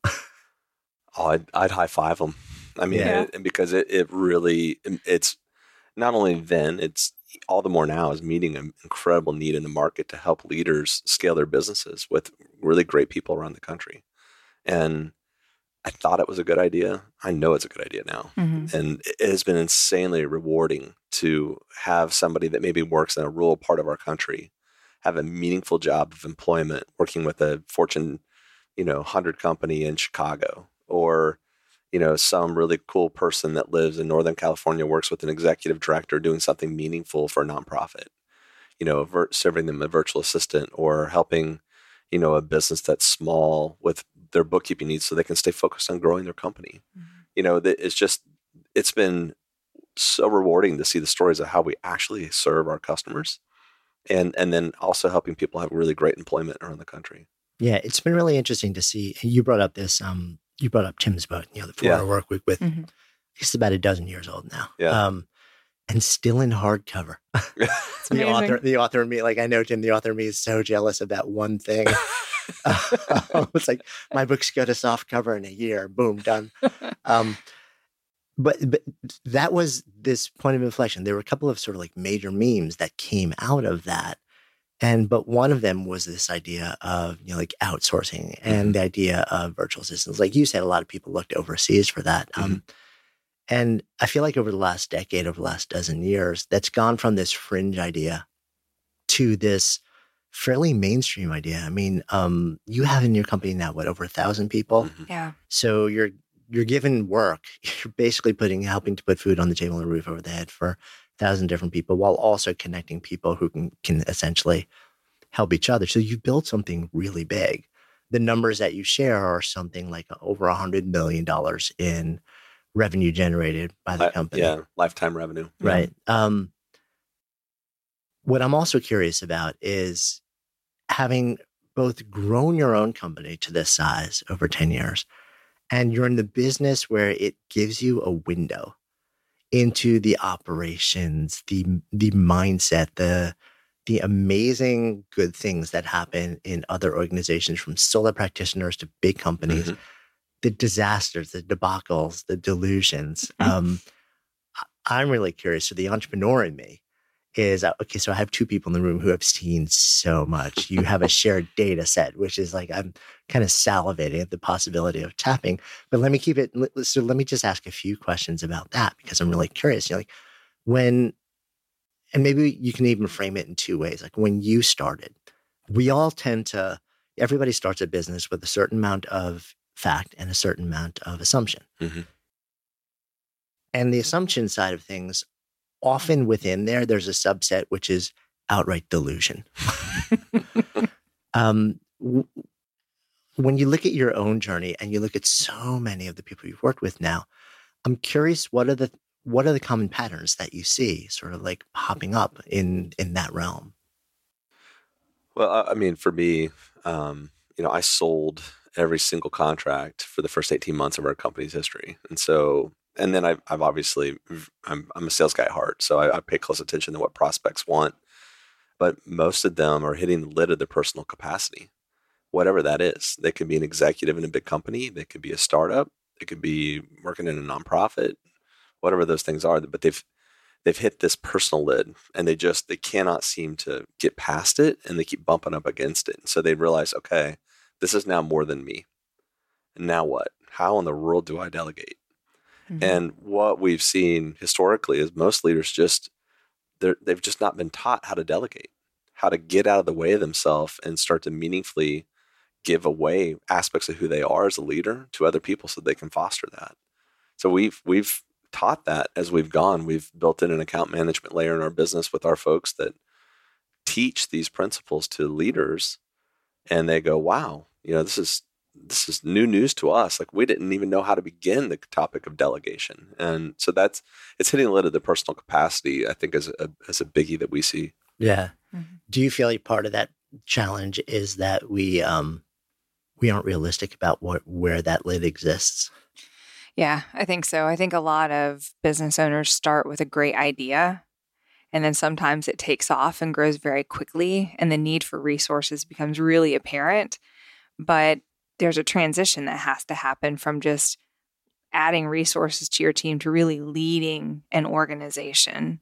Speaker 4: oh, I'd, I'd high five them. I mean,
Speaker 5: Yeah.
Speaker 4: it, because it, it really, it's not only then, it's all the more now is meeting an incredible need in the market to help leaders scale their businesses with really great people around the country. And I thought it was a good idea. I know it's a good idea now.
Speaker 5: Mm-hmm.
Speaker 4: And it has been insanely rewarding to have somebody that maybe works in a rural part of our country have a meaningful job of employment working with a Fortune, you know, one hundred company in Chicago, or you know, some really cool person that lives in Northern California works with an executive director doing something meaningful for a nonprofit, you know, vir- serving them a virtual assistant or helping, you know, a business that's small with their bookkeeping needs so they can stay focused on growing their company. Mm-hmm. You know, that it's just, it's been so rewarding to see the stories of how we actually serve our customers and, and then also helping people have really great employment around the country.
Speaker 1: Yeah, it's been really interesting to see. You brought up this, um, you brought up Tim's book, you know, the four hour
Speaker 4: Yeah.
Speaker 1: work week with,
Speaker 5: Mm-hmm.
Speaker 1: it's about a dozen years old now.
Speaker 4: Yeah.
Speaker 1: Um, and still in hardcover.
Speaker 5: It's
Speaker 1: the
Speaker 5: amazing.
Speaker 1: author, the author of me, like I know Tim, the author of me is so jealous of that one thing. uh, it's like my books go to soft cover in a year, boom, done. Um, but but that was this point of inflection. There were a couple of sort of like major memes that came out of that. And but one of them was this idea of, you know, like outsourcing and
Speaker 4: Mm-hmm.
Speaker 1: the idea of virtual assistants. Like you said, a lot of people looked overseas for that. Um,
Speaker 4: Mm-hmm.
Speaker 1: and I feel like over the last decade, over the last dozen years, that's gone from this fringe idea to this fairly mainstream idea. I mean, um, you have in your company now, what, over a thousand people?
Speaker 4: Mm-hmm.
Speaker 5: Yeah.
Speaker 1: So you're you're given work. You're basically putting helping to put food on the table and a roof over the head for a thousand different people, while also connecting people who can can essentially help each other. So you've built something really big. The numbers that you share are something like over a hundred million dollars in revenue generated by the
Speaker 4: Li-
Speaker 1: company.
Speaker 4: Yeah, lifetime revenue.
Speaker 1: Right. Um, what I'm also curious about is having both grown your own company to this size over ten years, and you're in the business where it gives you a window into the operations, the the mindset, the the amazing good things that happen in other organizations, from solo practitioners to big companies,
Speaker 4: Mhm.
Speaker 1: the disasters, the debacles, the delusions. Um, I- I'm really curious. So the entrepreneur in me is, uh, okay, so I have two people in the room who have seen so much. You have a shared data set, which is like, I'm kind of salivating at the possibility of tapping. But let me keep it, so let me just ask a few questions about that, because I'm really curious. You know, like when, and maybe you can even frame it in two ways. Like when you started, we all tend to, everybody starts a business with a certain amount of fact and a certain amount of assumption.
Speaker 4: Mhm.
Speaker 1: and the assumption side of things, often within there, there's a subset which is outright delusion. um, w- when you look at your own journey and you look at so many of the people you've worked with now, I'm curious, what are the what are the common patterns that you see sort of like popping up in in that realm?
Speaker 4: Well, I I mean, for me, um, you know, I sold every single contract for the first eighteen months of our company's history. And so, and then I've, I've obviously, I'm, I'm a sales guy at heart. So I, I pay close attention to what prospects want, but most of them are hitting the lid of their personal capacity, whatever that is. They could be an executive in a big company. They could be a startup. They could be working in a nonprofit, whatever those things are, but they've, they've hit this personal lid and they just, they cannot seem to get past it and they keep bumping up against it. And so they realize, okay, this is now more than me. And now what? How in the world do I delegate? Mm-hmm. And what we've seen historically is most leaders just, they've just not been taught how to delegate, how to get out of the way of themselves and start to meaningfully give away aspects of who they are as a leader to other people so they can foster that. So we've, we've taught that as we've gone. We've built in an account management layer in our business with our folks that teach these principles to leaders. And they go, wow, you know, this is this is new news to us. Like we didn't even know how to begin the topic of delegation. And so that's, it's hitting the lid of the personal capacity, I think, as a, as a biggie that we see.
Speaker 1: Yeah. Mm-hmm. Do you feel like part of that challenge is that we um we aren't realistic about what where that lid exists?
Speaker 5: Yeah, I think so. I think a lot of business owners start with a great idea. And then sometimes it takes off and grows very quickly, and the need for resources becomes really apparent. But there's a transition that has to happen from just adding resources to your team to really leading an organization.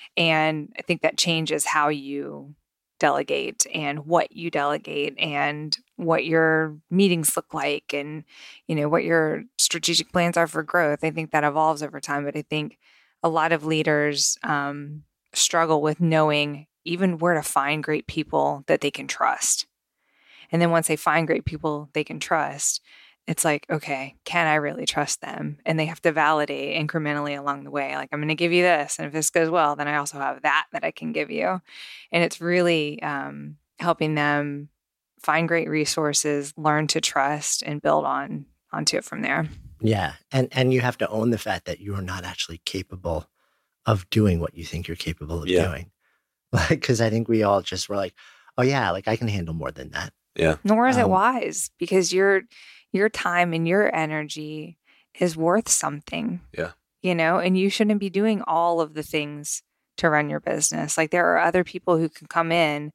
Speaker 5: And I think that changes how you delegate and what you delegate and what your meetings look like and, you know, what your strategic plans are for growth. I think that evolves over time. But I think a lot of leaders, um, struggle with knowing even where to find great people that they can trust. And then once they find great people they can trust, it's like, okay, can I really trust them? And they have to validate incrementally along the way. Like, I'm going to give you this. And if this goes well, then I also have that that I can give you. And it's really um, helping them find great resources, learn to trust, and build on onto it from there.
Speaker 1: Yeah. And, and you have to own the fact that you are not actually capable of doing what you think you're capable of yeah. doing. Like, because I think we all just were like, oh yeah, like I can handle more than that.
Speaker 4: Yeah.
Speaker 5: Nor is
Speaker 1: um,
Speaker 5: it wise, because your your time and your energy is worth something.
Speaker 4: Yeah.
Speaker 5: You know, and you shouldn't be doing all of the things to run your business. Like there are other people who can come in,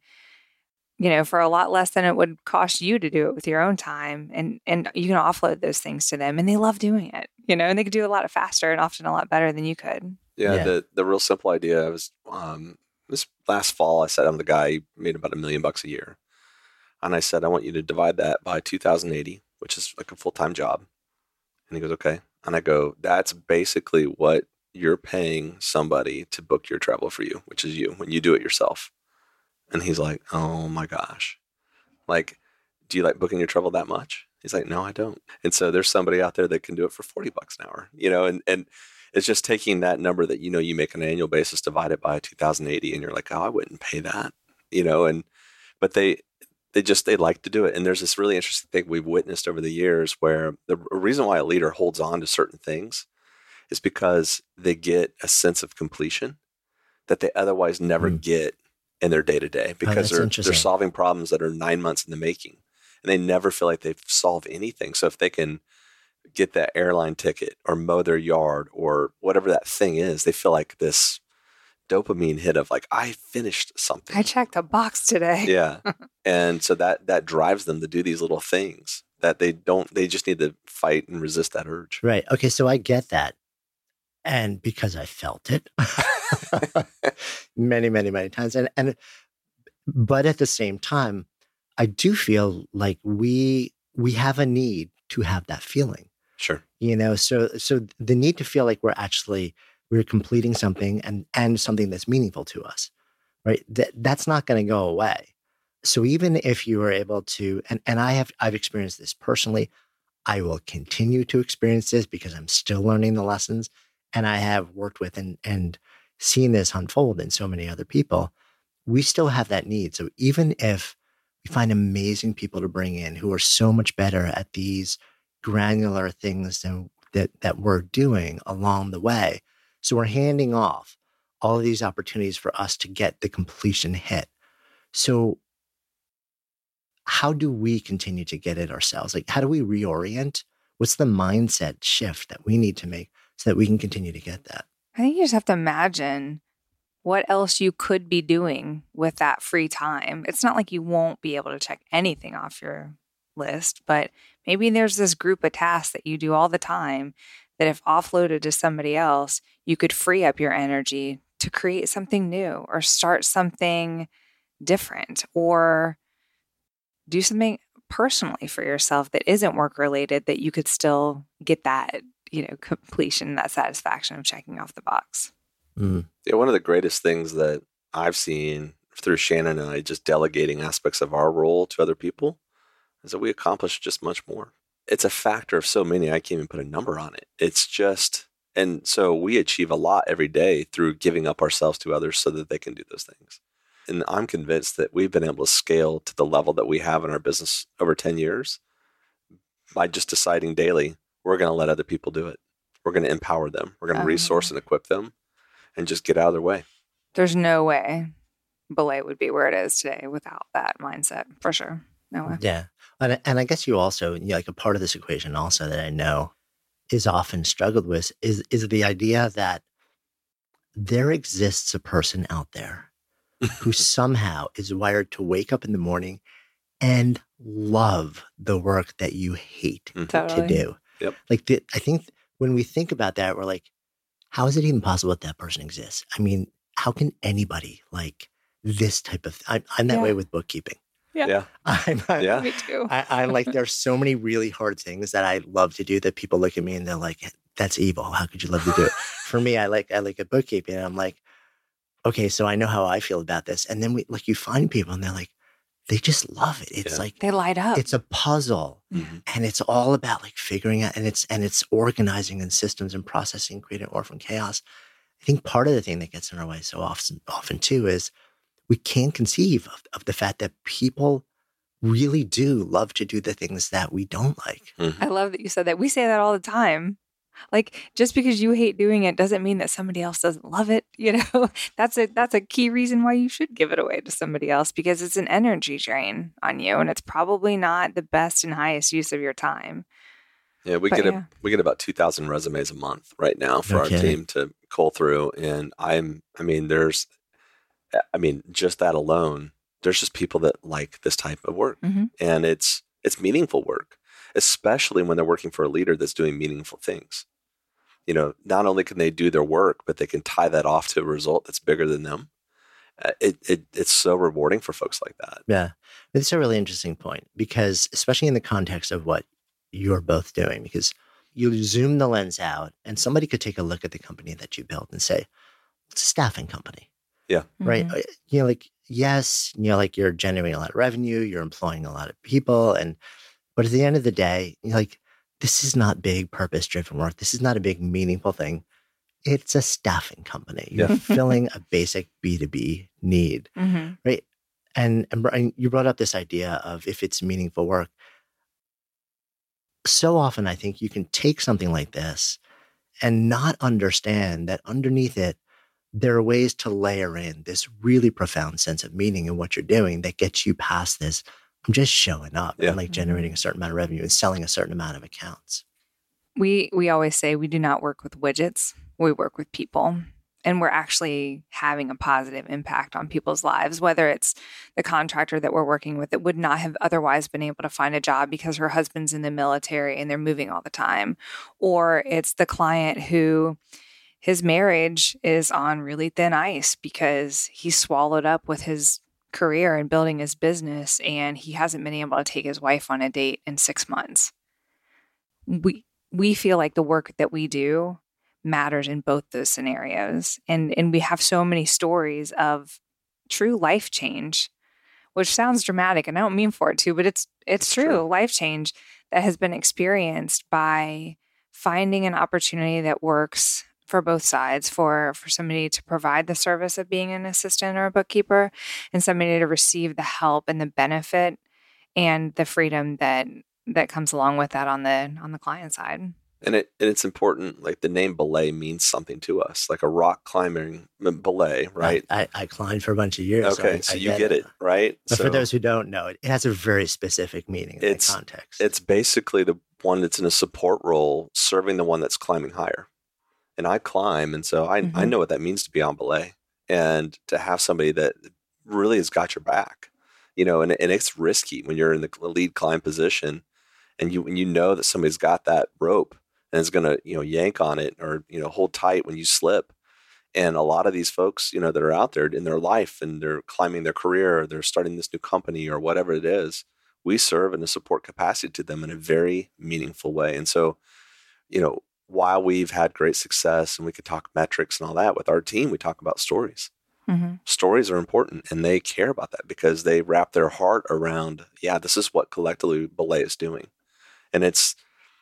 Speaker 5: you know, for a lot less than it would cost you to do it with your own time. And and you can offload those things to them and they love doing it, you know, and they can do a lot faster and often a lot better than you could.
Speaker 4: Yeah,
Speaker 1: Yeah.
Speaker 4: the the real simple idea was um, this last fall. I said I'm the guy who made about a million bucks a year, and I said I want you to divide that by two thousand eighty, which is like a full time job. And he goes, okay. And I go, that's basically what you're paying somebody to book your travel for you, which is you when you do it yourself. And he's like, oh my gosh, like, do you like booking your travel that much? He's like, no, I don't. And so there's somebody out there that can do it for forty bucks an hour, you know, and and. It's just taking that number that, you know, you make on an annual basis, divide it by two thousand eighty, and you're like, oh, I wouldn't pay that, you know, and, but they, they just, they like to do it. And there's this really interesting thing we've witnessed over the years where the reason why a leader holds on to certain things is because they get a sense of completion that they otherwise never mm. get in their day to day, because
Speaker 1: oh,
Speaker 4: they're, they're solving problems that are nine months in the making and they never feel like they've solved anything. So if they can get that airline ticket or mow their yard or whatever that thing is, they feel like this dopamine hit of like, I finished something.
Speaker 5: I checked a box today.
Speaker 4: Yeah. And so that, that drives them to do these little things that they don't, they just need to fight and resist that urge.
Speaker 1: Right. Okay. So I get that. And because I felt it many, many, many times. And, and, but at the same time, I do feel like we, we have a need to have that feeling.
Speaker 4: Sure.
Speaker 1: You know, so so the need to feel like we're actually we're completing something and and something that's meaningful to us, right? That that's not going to go away. So even if you are able to, and and I have I've experienced this personally, I will continue to experience this because I'm still learning the lessons. and I have worked with and, and seen this unfold in so many other people, we still have that need. So even if we find amazing people to bring in who are so much better at these granular things than, that, that we're doing along the way, so we're handing off all of these opportunities for us to get the completion hit. So how do we continue to get it ourselves? Like, how do we reorient? What's the mindset shift that we need to make so that we can continue to get that?
Speaker 5: I think you just have to imagine what else you could be doing with that free time. It's not like you won't be able to check anything off your list, but maybe there's this group of tasks that you do all the time that if offloaded to somebody else, you could free up your energy to create something new or start something different or do something personally for yourself that isn't work related that you could still get that, you know, completion, that satisfaction of checking off the box.
Speaker 1: Mm.
Speaker 4: Yeah, one of the greatest things that I've seen through Shannon and I just delegating aspects of our role to other people is that we accomplish just much more. It's a factor of so many, I can't even put a number on it. It's just, and so we achieve a lot every day through giving up ourselves to others so that they can do those things. And I'm convinced that we've been able to scale to the level that we have in our business over ten years by just deciding daily, we're going to let other people do it. We're going to empower them. We're going to
Speaker 5: Um,
Speaker 4: resource and equip them and just get out of their way.
Speaker 5: There's no way Belay would be where it is today without that mindset, for sure. No way.
Speaker 1: Yeah. And, and I guess you also, you know, like a part of this equation also that I know is often struggled with is, is the idea that there exists a person out there who somehow is wired to wake up in the morning and love the work that you hate
Speaker 5: Totally.
Speaker 1: to do.
Speaker 4: Yep.
Speaker 1: Like, the, I think when we think about that, we're like, how is it even possible that that person exists? I mean, how can anybody like this type of, I'm, I'm that
Speaker 5: Yeah.
Speaker 1: way with bookkeeping.
Speaker 5: Yeah.
Speaker 4: Yeah.
Speaker 1: I'm, I'm,
Speaker 4: Yeah.
Speaker 5: Me too.
Speaker 1: I, I'm like, there's so many really hard things that I love to do that people look at me and they're like, that's evil. How could you love to do it? For me, I like, I like a bookkeeping and I'm like, okay, so I know how I feel about this. And then we like, you find people and they're like, they just love it. It's
Speaker 4: Yeah.
Speaker 1: like,
Speaker 5: They light up.
Speaker 1: it's a puzzle
Speaker 4: Mhm.
Speaker 1: and it's all about like figuring out and it's, and it's organizing and systems and processing, creating order from chaos. I think part of the thing that gets in our way so often, often too, is we can't conceive of, of the fact that people really do love to do the things that we don't like.
Speaker 4: Mhm.
Speaker 5: I love that you said that. We say that all the time. Like, just because you hate doing it doesn't mean that somebody else doesn't love it. You know, that's a that's a key reason why you should give it away to somebody else, because it's an energy drain on you, and it's probably not the best and highest use of your time.
Speaker 4: Yeah, we
Speaker 5: But
Speaker 4: get
Speaker 5: yeah.
Speaker 4: a, we get about two thousand resumes a month right now for
Speaker 1: No
Speaker 4: our
Speaker 1: kidding.
Speaker 4: team to cull through, and I'm I mean there's I mean just that alone, there's just people that like this type of work,
Speaker 5: Mhm.
Speaker 4: and it's it's meaningful work, especially when they're working for a leader that's doing meaningful things. You know, not only can they do their work, but they can tie that off to a result that's bigger than them. Uh, It, it it's so rewarding for folks like that.
Speaker 1: Yeah. It's a really interesting point because especially in the context of what you're both doing, because you zoom the lens out and somebody could take a look at the company that you built and say, it's a staffing company, right?
Speaker 5: Mhm.
Speaker 1: Uh, You know, like, yes, you know, like you're generating a lot of revenue, you're employing a lot of people. And, but at the end of the day, you're like, this is not big purpose driven work. This is not a big meaningful thing. It's a staffing company. You're
Speaker 4: Yeah.
Speaker 1: filling a basic B two B need.
Speaker 5: Mhm.
Speaker 1: Right. And, and Brian, you brought up this idea of if it's meaningful work. So often I think you can take something like this and not understand that underneath it, there are ways to layer in this really profound sense of meaning in what you're doing that gets you past this. I'm just showing up
Speaker 4: Yeah.
Speaker 1: and like generating a certain amount of revenue and selling a certain amount of accounts.
Speaker 5: We we always say we do not work with widgets. We work with people. And we're actually having a positive impact on people's lives, whether it's the contractor that we're working with that would not have otherwise been able to find a job because her husband's in the military and they're moving all the time, or it's the client who his marriage is on really thin ice because he's swallowed up with his career and building his business and he hasn't been able to take his wife on a date in six months. We we feel like the work that we do matters in both those scenarios. And and we have so many stories of true life change, which sounds dramatic and I don't mean for it to, but it's it's,
Speaker 4: It's
Speaker 5: true.
Speaker 4: true.
Speaker 5: Life change that has been experienced by finding an opportunity that works for both sides, for, for somebody to provide the service of being an assistant or a bookkeeper, and somebody to receive the help and the benefit and the freedom that that comes along with that on the on the client side.
Speaker 4: And it and it's important, like the name belay means something to us, like a rock climbing belay, right?
Speaker 1: I, I, I climbed for a bunch of years.
Speaker 4: Okay,
Speaker 1: so, I,
Speaker 4: so
Speaker 1: I
Speaker 4: you
Speaker 1: get,
Speaker 4: get it, it right?
Speaker 1: But
Speaker 4: so
Speaker 1: for those who don't know, it has a very specific meaning in
Speaker 4: it's,
Speaker 1: that context.
Speaker 4: It's basically the one that's in a support role serving the one that's climbing higher. And I climb, and so I, mm-hmm. I know what that means to be on belay and to have somebody that really has got your back, you know, and, and it's risky when you're in the lead climb position and you, when you know that somebody's got that rope and is going to, you know, yank on it or, you know, hold tight when you slip. And a lot of these folks, you know, that are out there in their life and they're climbing their career, or they're starting this new company or whatever it is, we serve in a support capacity to them in a very meaningful way. And so, you know, while we've had great success and we could talk metrics and all that with our team, we talk about stories. Mm-hmm. Stories are important, and they care about that because they wrap their heart around, yeah, this is what collectively Belay is doing. And it's,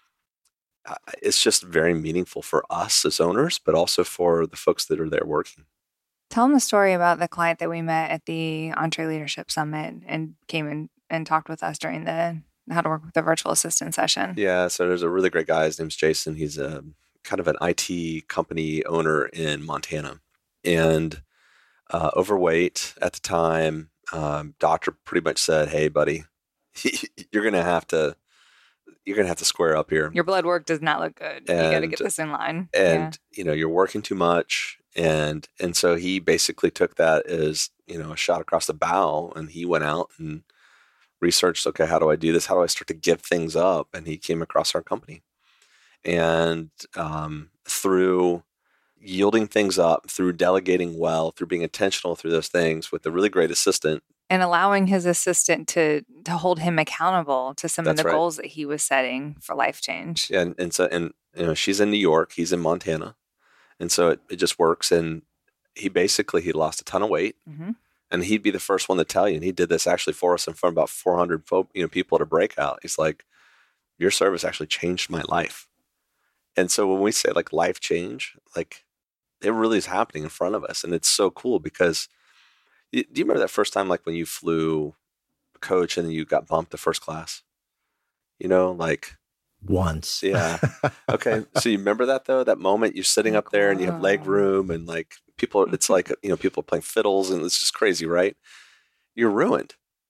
Speaker 4: it's just very meaningful for us as owners, but also for the folks that are there working.
Speaker 5: Tell them the story about the client that we met at the EntreLeadership Summit and came in and talked with us during the How to Work with a Virtual Assistant session.
Speaker 4: Yeah, so there's a really great guy. His name's Jason. He's a kind of an I T company owner in Montana, and uh, overweight at the time. Um, doctor pretty much said, "Hey, buddy, you're gonna have to, you're gonna have to square up here.
Speaker 5: Your blood work does not look good. And, you got to get this in line."
Speaker 4: And
Speaker 5: yeah.
Speaker 4: you know, you're working too much, and and so he basically took that as, you know, a shot across the bow, and he went out and researched, okay, how do I do this? How do I start to give things up? And he came across our company. And um, through yielding things up, through delegating well, through being intentional through those things with a really great assistant.
Speaker 5: And allowing his assistant to to hold him accountable to some
Speaker 4: That's
Speaker 5: of the
Speaker 4: right.
Speaker 5: goals that he was setting for life change.
Speaker 4: Yeah, and, and so and you know, she's in New York, he's in Montana. And so it, it just works. And he basically, he lost a ton of weight. Mm-hmm. And he'd be the first one to tell you. And he did this actually for us in front of about four hundred folk, you know, people at a breakout. He's like, your service actually changed my life. And so when we say like life change, like it really is happening in front of us. And it's so cool because you, do you remember that first time, like when you flew a coach and you got bumped to first class? You know, like
Speaker 1: once.
Speaker 4: Yeah. Okay. So you remember that though, that moment you're sitting up there and you have leg room and like people, it's like, you know, people playing fiddles and it's just crazy, right? You're ruined.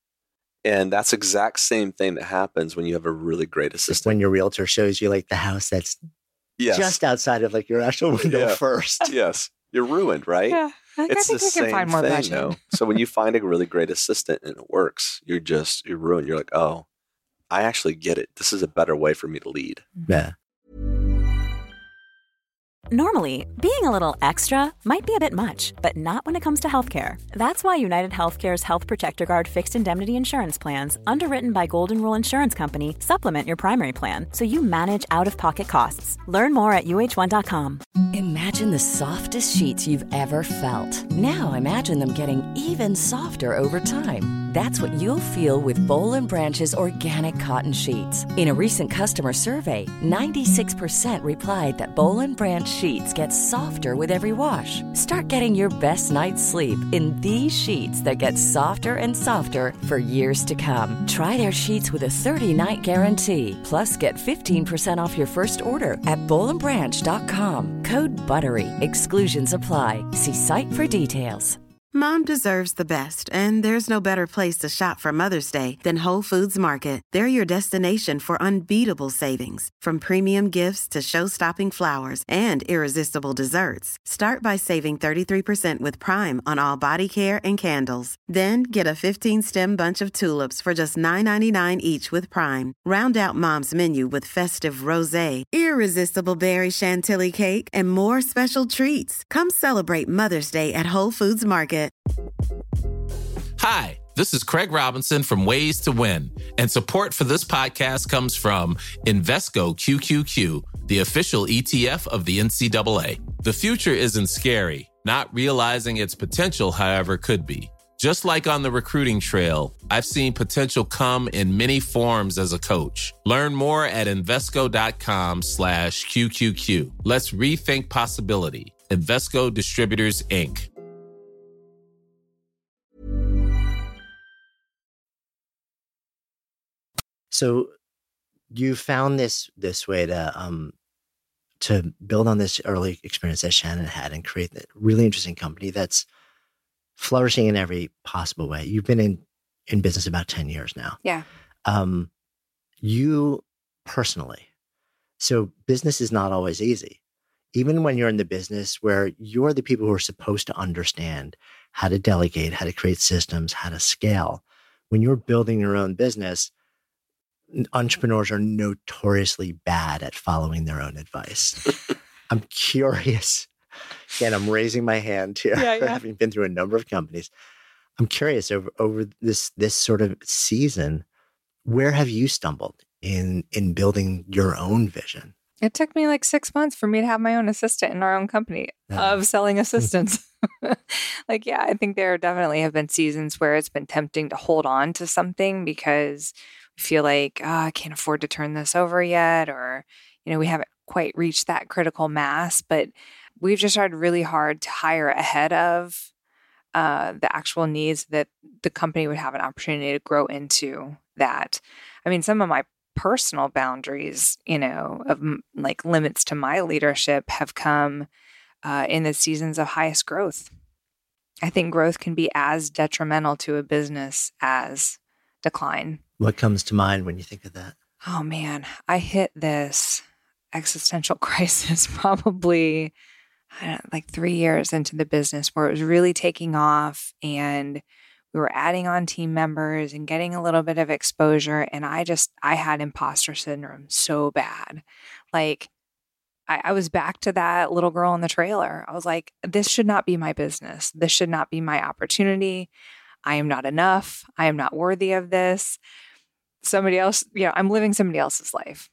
Speaker 4: And that's the exact same thing that happens when you have a really great assistant.
Speaker 1: When your realtor shows you like the house that's
Speaker 4: yes.
Speaker 1: just outside of like your actual window
Speaker 4: yeah.
Speaker 1: first.
Speaker 4: Yes. You're ruined, right?
Speaker 5: Yeah. I
Speaker 4: it's
Speaker 5: think
Speaker 4: the
Speaker 5: we can
Speaker 4: same
Speaker 5: find more
Speaker 4: thing, though. So when you find a really great assistant and it works, you're just, you're ruined. You're like, oh, I actually get it. This is a better way for me to lead.
Speaker 1: Yeah.
Speaker 7: Normally, being a little extra might be a bit much, but not when it comes to healthcare. That's why United Healthcare's Health Protector Guard fixed indemnity insurance plans, underwritten by Golden Rule Insurance Company, supplement your primary plan so you manage out-of-pocket costs. Learn more at U H one dot com.
Speaker 3: Imagine the softest sheets you've ever felt. Now imagine them getting even softer over time. That's what you'll feel with Boll and Branch's organic cotton sheets. In a recent customer survey, ninety-six percent replied that Boll and Branch sheets get softer with every wash. Start getting your best night's sleep in these sheets that get softer and softer for years to come. Try their sheets with a thirty-night guarantee. Plus, get fifteen percent off your first order at boll and branch dot com. Code BUTTERY. Exclusions apply. See site for details.
Speaker 10: Mom deserves the best, and there's no better place to shop for Mother's Day than Whole Foods Market. They're your destination for unbeatable savings, from premium gifts to show-stopping flowers and irresistible desserts. Start by saving thirty-three percent with Prime on all body care and candles. Then get a fifteen-stem bunch of tulips for just nine ninety-nine each with Prime. Round out Mom's menu with festive rosé, irresistible berry chantilly cake, and more special treats. Come celebrate Mother's Day at Whole Foods Market.
Speaker 11: Hi, this is Craig Robinson from Ways to Win, and support for this podcast comes from Invesco Q Q Q, the official E T F of the N C double A. The future isn't scary. Not realizing its potential, however, could be. Just like on the recruiting trail, I've seen potential come in many forms as a coach. Learn more at Invesco.com slash QQQ. Let's rethink possibility. Invesco Distributors, Incorporated.
Speaker 1: So you found this this way to um to build on this early experience that Shannon had and create a really interesting company that's flourishing in every possible way. You've been in, in business about ten years now.
Speaker 5: Yeah.
Speaker 1: Um, you personally, so business is not always easy. Even when you're in the business where you're the people who are supposed to understand how to delegate, how to create systems, how to scale. When you're building your own business, entrepreneurs are notoriously bad at following their own advice. I'm curious. Again, I'm raising my hand here,
Speaker 5: yeah, yeah.
Speaker 1: having been through a number of companies. I'm curious over, over this this sort of season, where have you stumbled in in building your own vision?
Speaker 5: It took me like six months for me to have my own assistant in our own company
Speaker 1: Yeah.
Speaker 5: of selling assistants. Like, yeah, I think there definitely have been seasons where it's been tempting to hold on to something because we feel like, oh, I can't afford to turn this over yet, or, you know, we haven't quite reached that critical mass. But we've just tried really hard to hire ahead of uh, the actual needs that the company would have an opportunity to grow into that. I mean, some of my personal boundaries, you know, of m- like limits to my leadership have come uh, in the seasons of highest growth. I think growth can be as detrimental to a business as decline.
Speaker 1: What comes to mind when you think of that?
Speaker 5: Oh man, I hit this existential crisis probably I don't know, like three years into the business where it was really taking off and we were adding on team members and getting a little bit of exposure. And I just, I had imposter syndrome so bad. Like I, I was back to that little girl in the trailer. I was like, this should not be my business. This should not be my opportunity. I am not enough. I am not worthy of this. Somebody else, you know, I'm living somebody else's life.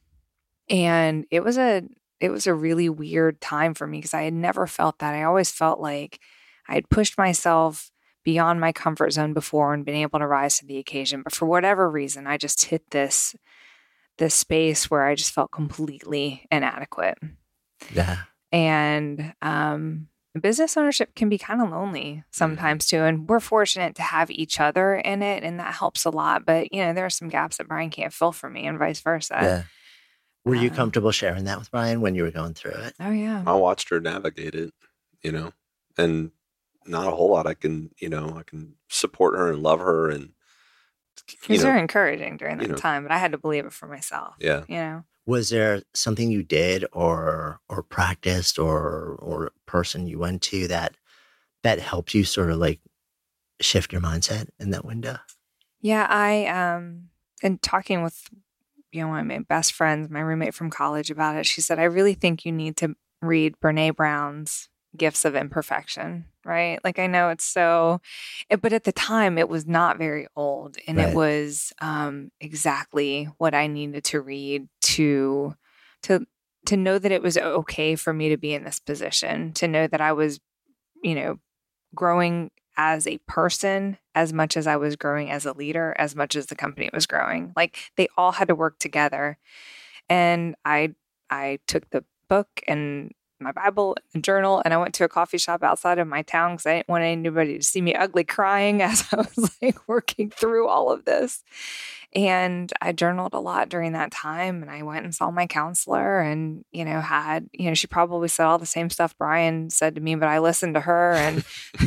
Speaker 5: And it was a, it was a really weird time for me because I had never felt that. I always felt like I had pushed myself beyond my comfort zone before and been able to rise to the occasion. But for whatever reason, I just hit this, this space where I just felt completely inadequate.
Speaker 1: Yeah.
Speaker 5: And um, business ownership can be kind of lonely sometimes too. And we're fortunate to have each other in it, and that helps a lot. But, you know, there are some gaps that Brian can't fill for me and vice versa.
Speaker 1: Yeah. Were you
Speaker 5: Uh,
Speaker 1: comfortable sharing that with Brian when you were going through it?
Speaker 5: Oh, yeah.
Speaker 4: I watched her navigate it, you know, and not a whole lot. I can, you know, I can support her and love her, and
Speaker 5: It
Speaker 4: you
Speaker 5: was
Speaker 4: know,
Speaker 5: very encouraging during that
Speaker 4: you know.
Speaker 5: time, but I had to believe it for myself.
Speaker 4: yeah.
Speaker 5: You know?
Speaker 1: Was there something you did or or practiced or or person you went to that that helped you sort of like shift your mindset in that window?
Speaker 5: Yeah, I um and talking with you know one of my best friends, my roommate from college about it, she said, I really think you need to read Brene Brown's Gifts of Imperfection, right? Like I know it's so it, but at the time it was not very old, and
Speaker 1: Right.
Speaker 5: it was um exactly what I needed to read to to to know that it was okay for me to be in this position, to know that I was, you know, growing as a person as much as I was growing as a leader, as much as the company was growing. Like they all had to work together. And I I took the book and my Bible and journal, and I went to a coffee shop outside of my town because I didn't want anybody to see me ugly crying as I was like working through all of this. And I journaled a lot during that time, and I went and saw my counselor, and, you know, had, you know, she probably said all the same stuff Brian said to me, but I listened to her. And,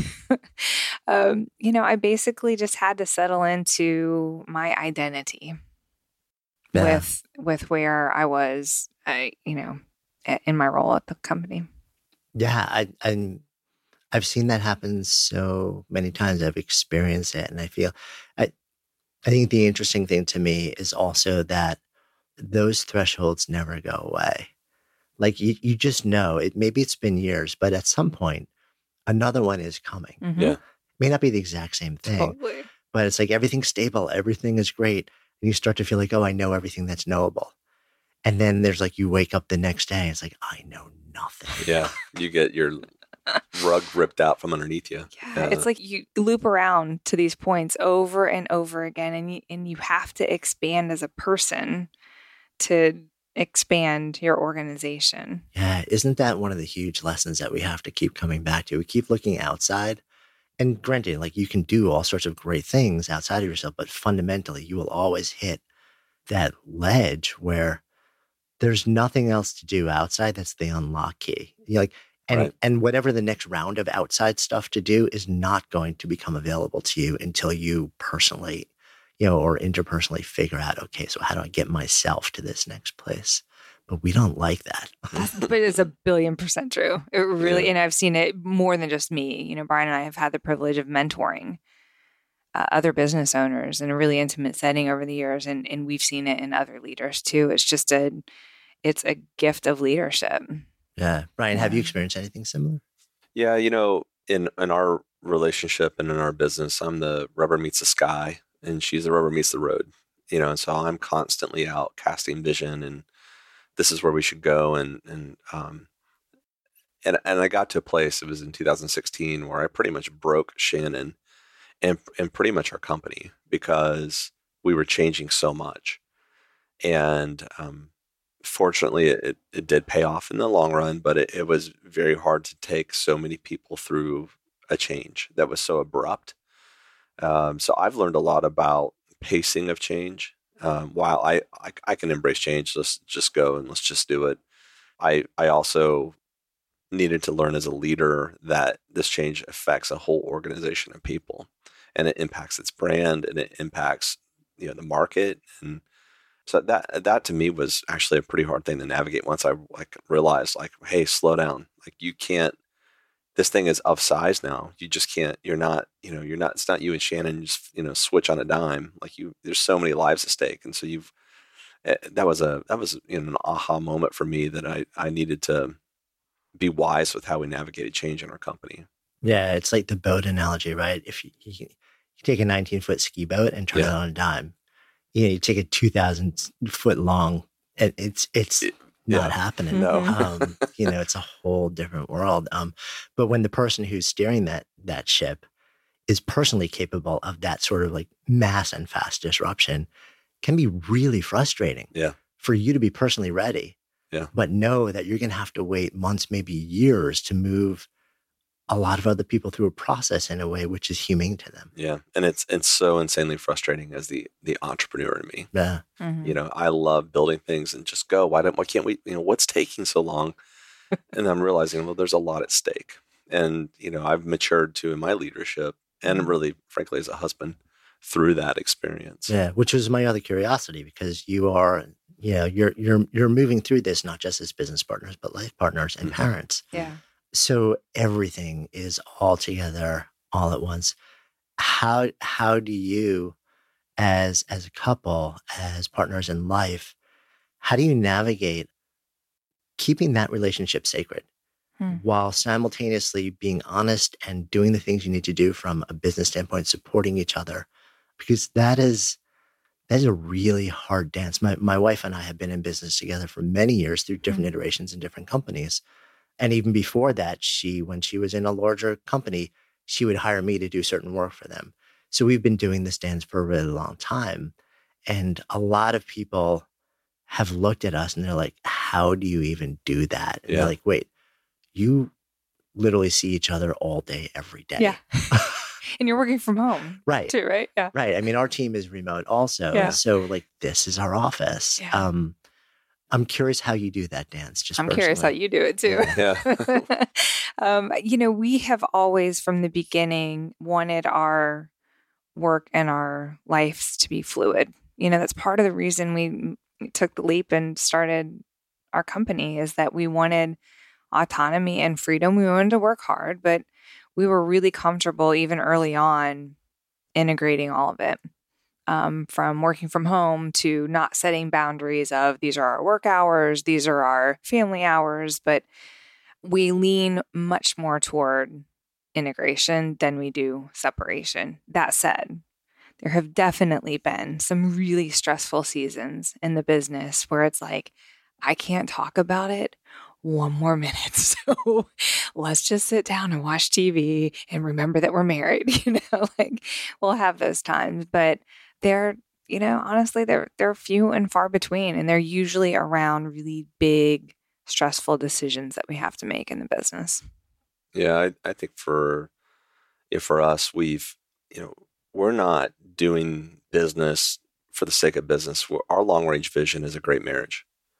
Speaker 5: um, you know, I basically just had to settle into my identity
Speaker 1: Yeah.
Speaker 5: with, with where I was, I, you know, in my role at the company.
Speaker 1: Yeah, I, I I've seen that happen so many times. I've experienced it, and I feel I I think the interesting thing to me is also that those thresholds never go away. Like you, you just know it. Maybe it's been years, but at some point, another one is coming.
Speaker 5: Mhm.
Speaker 4: Yeah.
Speaker 1: It may not be the exact same thing,
Speaker 5: Totally.
Speaker 1: but it's like everything's stable, everything is great, and you start to feel like, oh, I know everything that's knowable. And then there's like you wake up the next day, it's like I know nothing.
Speaker 4: Yeah. You get your rug ripped out from underneath you.
Speaker 5: Yeah,
Speaker 4: Yeah.
Speaker 5: it's like you loop around to these points over and over again, and you, and you have to expand as a person to expand your organization.
Speaker 1: Yeah, isn't that one of the huge lessons that we have to keep coming back to? We keep looking outside. And granted, like you can do all sorts of great things outside of yourself, but fundamentally you will always hit that ledge where there's nothing else to do outside. That's the unlock key. You're like, and,
Speaker 4: Right.
Speaker 1: and whatever the next round of outside stuff to do is not going to become available to you until you personally, you know, or interpersonally figure out, okay, so how do I get myself to this next place? But we don't like that.
Speaker 5: But it's a billion percent true. It really,
Speaker 4: Yeah.
Speaker 5: and I've seen it more than just me. You know, Brian and I have had the privilege of mentoring uh, other business owners in a really intimate setting over the years, and and we've seen it in other leaders too. It's just a, it's a gift of leadership.
Speaker 1: Yeah. Brian, have you
Speaker 5: Yeah.
Speaker 1: experienced anything similar?
Speaker 4: Yeah, you know, in in our relationship and in our business, I'm the rubber meets the sky, and she's the rubber meets the road. You know, and so I'm constantly out casting vision, and this is where we should go. And and um, and and I got to a place. It was in two thousand sixteen where I pretty much broke Shannon and and pretty much our company because we were changing so much. And um, fortunately, it, it did pay off in the long run, but it, it was very hard to take so many people through a change that was so abrupt. Um, so I've learned a lot about pacing of change. Um, while I, I I can embrace change, let's just go and let's just do it. I I also needed to learn as a leader that this change affects a whole organization of people, and it impacts its brand, and it impacts, you know, the market. And so that that to me was actually a pretty hard thing to navigate once I like realized, like, hey, slow down. Like, you can't, this thing is of size now. You just can't, you're not, you know, you're not, it's not you and Shannon just, you know, switch on a dime. Like, you, there's so many lives at stake. And so you've, eh, that was a, that was, you know, an aha moment for me that I, I needed to be wise with how we navigated change in our company.
Speaker 1: Yeah, it's like the boat analogy, right? If you, you, you take a nineteen foot ski boat and turn
Speaker 4: Yeah.
Speaker 1: it on a dime, you know, you take a two thousand foot long, and it's it's
Speaker 4: It-
Speaker 1: not
Speaker 4: yeah.
Speaker 1: happening.
Speaker 4: No.
Speaker 1: um, you know, it's a whole different world. Um, but when the person who's steering that that ship is personally capable of that sort of like mass and fast disruption, can be really frustrating.
Speaker 4: Yeah.
Speaker 1: For you to be personally ready.
Speaker 4: Yeah.
Speaker 1: But know that you're going to have to wait months, maybe years, to move a lot of other people through a process in a way which is humane to them.
Speaker 4: Yeah. And it's, it's so insanely frustrating as the, the entrepreneur in me.
Speaker 1: Yeah.
Speaker 5: Mhm.
Speaker 4: You know, I love building things and just go, why don't, why can't we, you know, what's taking so long? And I'm realizing, well, there's a lot at stake. And, you know, I've matured too in my leadership and really, frankly, as a husband through that experience.
Speaker 1: Yeah. Which was my other curiosity, because you are, you know, you're, you're, you're moving through this, not just as business partners, but life partners and
Speaker 4: Mhm.
Speaker 1: parents.
Speaker 5: Yeah.
Speaker 1: So everything is all together all at once. How, how do you, as, as a couple, as partners in life, how do you navigate keeping that relationship sacred
Speaker 5: Hmm.
Speaker 1: while simultaneously being honest and doing the things you need to do from a business standpoint, supporting each other? Because that is, that is a really hard dance. My, my wife and I have been in business together for many years through different iterations in different companies. And even before that, she, when she was in a larger company, she would hire me to do certain work for them. So we've been doing this dance for a really long time. And a lot of people have looked at us and they're like, how do you even do that? And
Speaker 4: Yeah.
Speaker 1: they're like, wait, you literally see each other all day, every day.
Speaker 5: Yeah. And you're working from home
Speaker 1: Right.
Speaker 5: too, right? Yeah.
Speaker 1: Right. I mean, our team is remote also.
Speaker 5: Yeah.
Speaker 1: So like, this is our office.
Speaker 5: Yeah.
Speaker 1: Um, I'm curious how you do that dance. Just
Speaker 5: I'm curious how
Speaker 1: personally.
Speaker 5: you do it too.
Speaker 4: Yeah.
Speaker 5: um, you know, we have always from the beginning wanted our work and our lives to be fluid. You know, that's part of the reason we took the leap and started our company, is that we wanted autonomy and freedom. We wanted to work hard, but we were really comfortable even early on integrating all of it. Um, from working from home to not setting boundaries of these are our work hours, these are our family hours, but we lean much more toward integration than we do separation. That said, there have definitely been some really stressful seasons in the business where it's like, I can't talk about it. one more minute. So let's just sit down and watch T V and remember that we're married. You know, like we'll have those times, but they're, you know, honestly, they're, they're few and far between, and they're usually around really big, stressful decisions that we have to make in the business.
Speaker 4: Yeah. I, I think for, yeah, for us, we've, you know, we're not doing business for the sake of business. We're, our long range vision is a great marriage.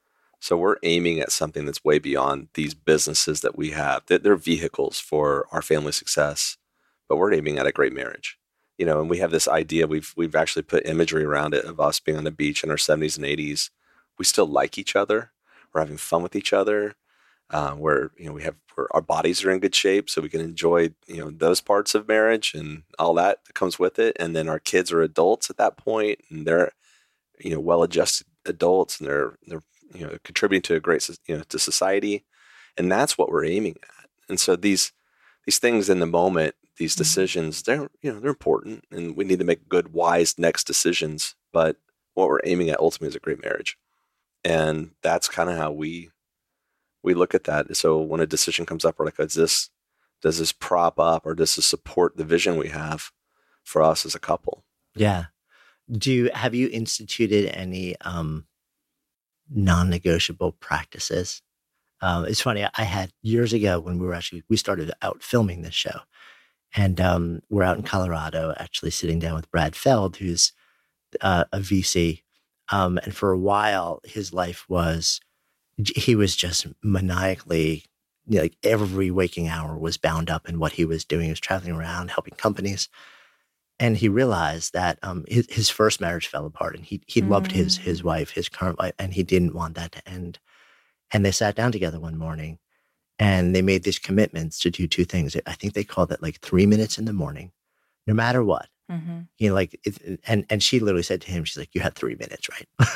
Speaker 4: So we're aiming at something that's way beyond these businesses that we have. They're, they're vehicles for our family success, but we're aiming at a great marriage. You know, and we have this idea, we've we've actually put imagery around it of us being on the beach in our seventies and eighties. We still like each other. We're having fun with each other. Uh, where, you know, we have, where our bodies are in good shape so we can enjoy, you know, those parts of marriage and all that that comes with it. And then our kids are adults at that point, and they're, you know, well-adjusted adults, and they're, they're, you know, contributing to a great, you know, to society. And that's what we're aiming at. And so these, these things in the moment, these decisions, they're, you know, they're important, and we need to make good, wise next decisions. But what we're aiming at ultimately is a great marriage. And that's kind of how we, we look at that. So when a decision comes up, we're like, is this, does this prop up, or does this support the vision we have for us as a couple?
Speaker 1: Yeah. Do you, have you instituted any, um, non-negotiable practices? Um, it's funny. I had years ago when we were actually, we started out filming this show, and um, we're out in Colorado, actually sitting down with Brad Feld, who's uh, a V C. Um, and for a while, his life was, he was just maniacally, you know, like every waking hour was bound up in what he was doing. He was traveling around, helping companies. And he realized that um, his, his first marriage fell apart, and he he mm. loved his his wife, his current wife, and he didn't want that to end. And they sat down together one morning, and they made these commitments to do two things. I think they called it like three minutes in the morning, no matter what. Mm-hmm. You know, like, it, and and she literally said to him, she's like, "You have three minutes,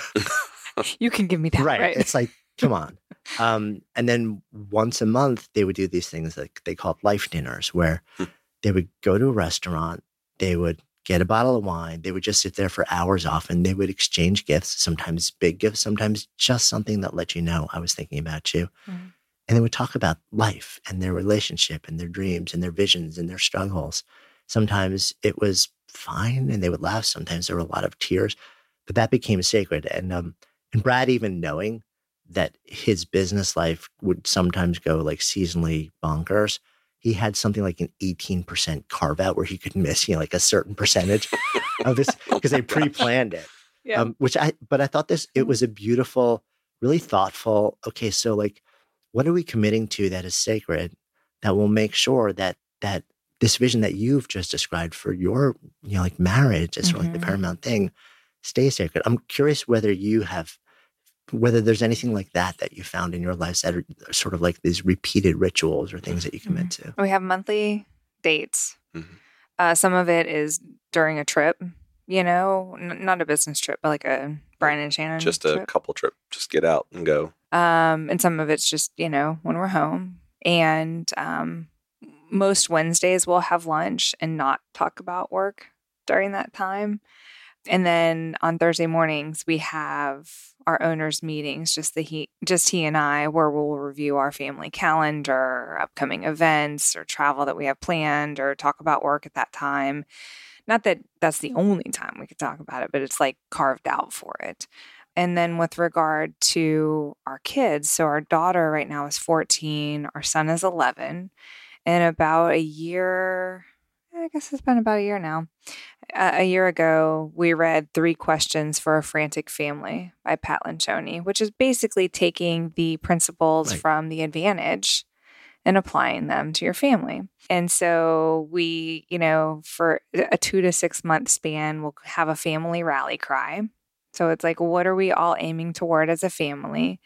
Speaker 1: right?
Speaker 5: You can give me that, right?" right?
Speaker 1: It's like, come on. Um, and then once a month, they would do these things like they called life dinners, where they would go to a restaurant. They would get a bottle of wine. They would just sit there for hours often. They would exchange gifts, sometimes big gifts, sometimes just something that let you know I was thinking about you. Mm-hmm. And they would talk about life and their relationship and their dreams and their visions and their struggles. Sometimes it was fine and they would laugh. Sometimes there were a lot of tears, but that became sacred. And, um, and Brad, even knowing that his business life would sometimes go like seasonally bonkers, he had something like an eighteen percent carve out where he could miss, you know, like a certain percentage of this because they pre-planned it. Yeah. Um, which I, but I thought this, it was a beautiful, really thoughtful, okay, so like, what are we committing to that is sacred that will make sure that, that this vision that you've just described for your, you know, like marriage is mm-hmm. sort of like the paramount thing stays sacred. I'm curious whether you have, whether there's anything like that that you found in your lives that are sort of like these repeated rituals or things that you commit
Speaker 5: mm-hmm.
Speaker 1: to.
Speaker 5: We have monthly dates. Mm-hmm. Uh, some of it is during a trip, you know, n- not a business trip, but like a Brian and Shannon
Speaker 4: Just a
Speaker 5: trip.
Speaker 4: couple trip. Just get out and go.
Speaker 5: Um, and some of it's just, you know, when we're home. And um, most Wednesdays we'll have lunch and not talk about work during that time. And then on Thursday mornings, we have our owners' meetings, just the he, just he and I, where we'll review our family calendar, upcoming events, or travel that we have planned, or talk about work at that time. Not that that's the only time we could talk about it, but it's like carved out for it. And then with regard to our kids, so our daughter right now is fourteen, our son is eleven, and about a year, I guess it's been about a year now. Uh, a year ago, we read Three Questions for a Frantic Family by Pat Lencioni, which is basically taking the principles right. from The Advantage and applying them to your family. And so we, you know, for a two to six month span, we'll have a family rally cry. So it's like, what are we all aiming toward as a family?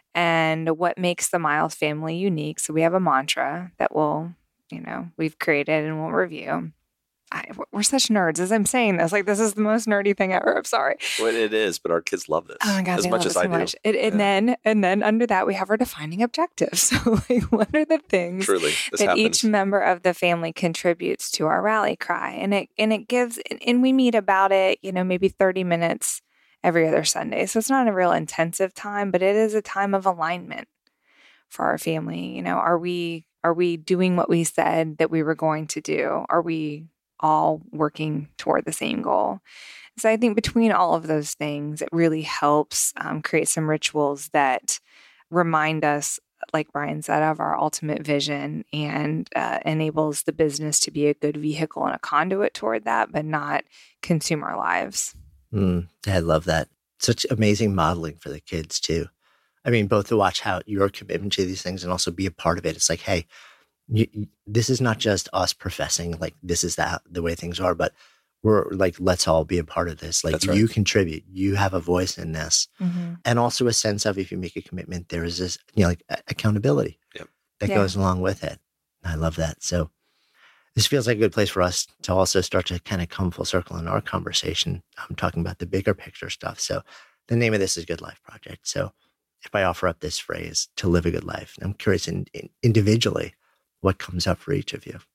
Speaker 5: And what makes the Miles family unique? So we have a mantra that we'll, you know, we've created and we'll review. I, we're such nerds as I'm saying this. Like, this is the most nerdy thing ever. I'm sorry.
Speaker 4: Well, it is, but our kids love this.
Speaker 5: Oh my God,
Speaker 4: as
Speaker 5: they
Speaker 4: much
Speaker 5: love
Speaker 4: as
Speaker 5: it so
Speaker 4: I do.
Speaker 5: much. It, and
Speaker 4: yeah.
Speaker 5: then, and then under that, we have our defining objectives. So, like, what are the things
Speaker 4: Truly, this
Speaker 5: that
Speaker 4: happens.
Speaker 5: each member of the family contributes to our rally cry? And it and it gives, and we meet about it, you know, maybe thirty minutes every other Sunday. So it's not a real intensive time, but it is a time of alignment for our family? You know, are we are we doing what we said that we were going to do? Are we all working toward the same goal? So I think between all of those things, it really helps um, create some rituals that remind us, like Brian said, of our ultimate vision and uh, enables the business to be a good vehicle and a conduit toward that, but not consume our lives.
Speaker 1: Mm, I love that. Such amazing modeling for the kids too. I mean, both to watch how your commitment to these things and also be a part of it. It's like, hey, you, you, this is not just us professing like this is the, the way things are, but we're like, let's all be a part of this. Like
Speaker 4: That's right.
Speaker 1: You contribute, you have a voice in this.
Speaker 5: Mm-hmm.
Speaker 1: And also a sense of, if you make a commitment, there is this, you know, like accountability
Speaker 4: yep.
Speaker 1: that
Speaker 5: yeah.
Speaker 1: goes along with it. I love that. So this feels like a good place for us to also start to kind of come full circle in our conversation. I'm talking about the bigger picture stuff. So the name of this is Good Life Project. So if I offer up this phrase, to live a good life, I'm curious in, in individually, what comes up for each of you?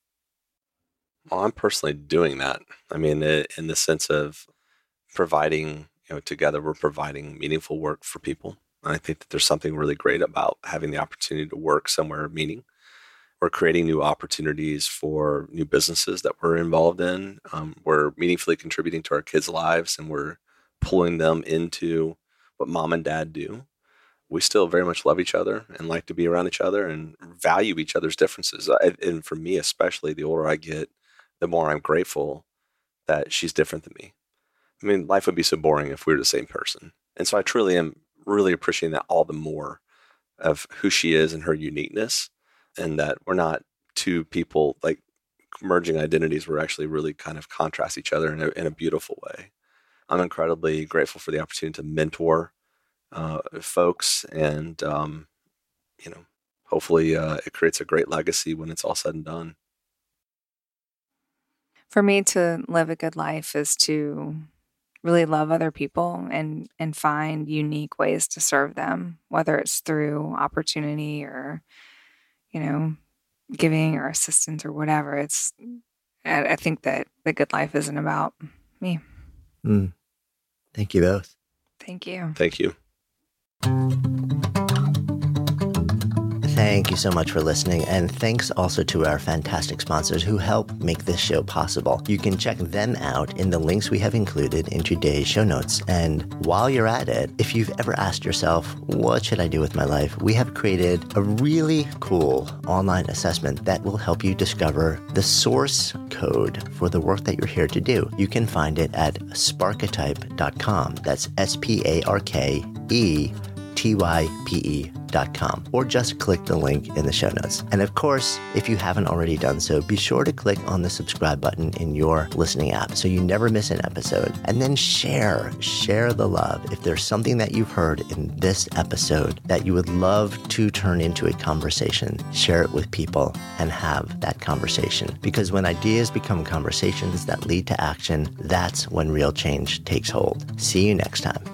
Speaker 4: Well, I'm personally doing that. I mean, in the sense of providing, you know, together we're providing meaningful work for people. And I think that there's something really great about having the opportunity to work somewhere of meaning. We're creating new opportunities for new businesses that we're involved in. Um, we're meaningfully contributing to our kids' lives, and we're pulling them into what mom and dad do. We still very much love each other and like to be around each other and value each other's differences. I, and for me, especially, the older I get, the more I'm grateful that she's different than me. I mean, life would be so boring if we were the same person. And so I truly am really appreciating that all the more of who she is and her uniqueness, and that we're not two people like merging identities. We're actually really kind of contrast each other in a, in a beautiful way. I'm incredibly grateful for the opportunity to mentor uh, folks, and, um, you know, hopefully uh, it creates a great legacy when it's all said and done.
Speaker 5: For me, to live a good life is to really love other people and and find unique ways to serve them, whether it's through opportunity or, you know, giving or assistance or whatever. It's, I, I think that the good life isn't about me.
Speaker 1: Mm. Thank you both.
Speaker 5: Thank you.
Speaker 4: Thank you.
Speaker 1: Thank you so much for listening, and thanks also to our fantastic sponsors who help make this show possible. You can check them out in the links we have included in today's show notes. And while you're at it, if you've ever asked yourself, what should I do with my life? We have created a really cool online assessment that will help you discover the source code for the work that you're here to do. You can find it at sparketype dot com. That's S P A R K E T Y P E dot com, or just click the link in the show notes. And of course, if you haven't already done so, be sure to click on the subscribe button in your listening app so you never miss an episode. And then share, share the love. If there's something that you've heard in this episode that you would love to turn into a conversation, share it with people and have that conversation. Because when ideas become conversations that lead to action, that's when real change takes hold. See you next time.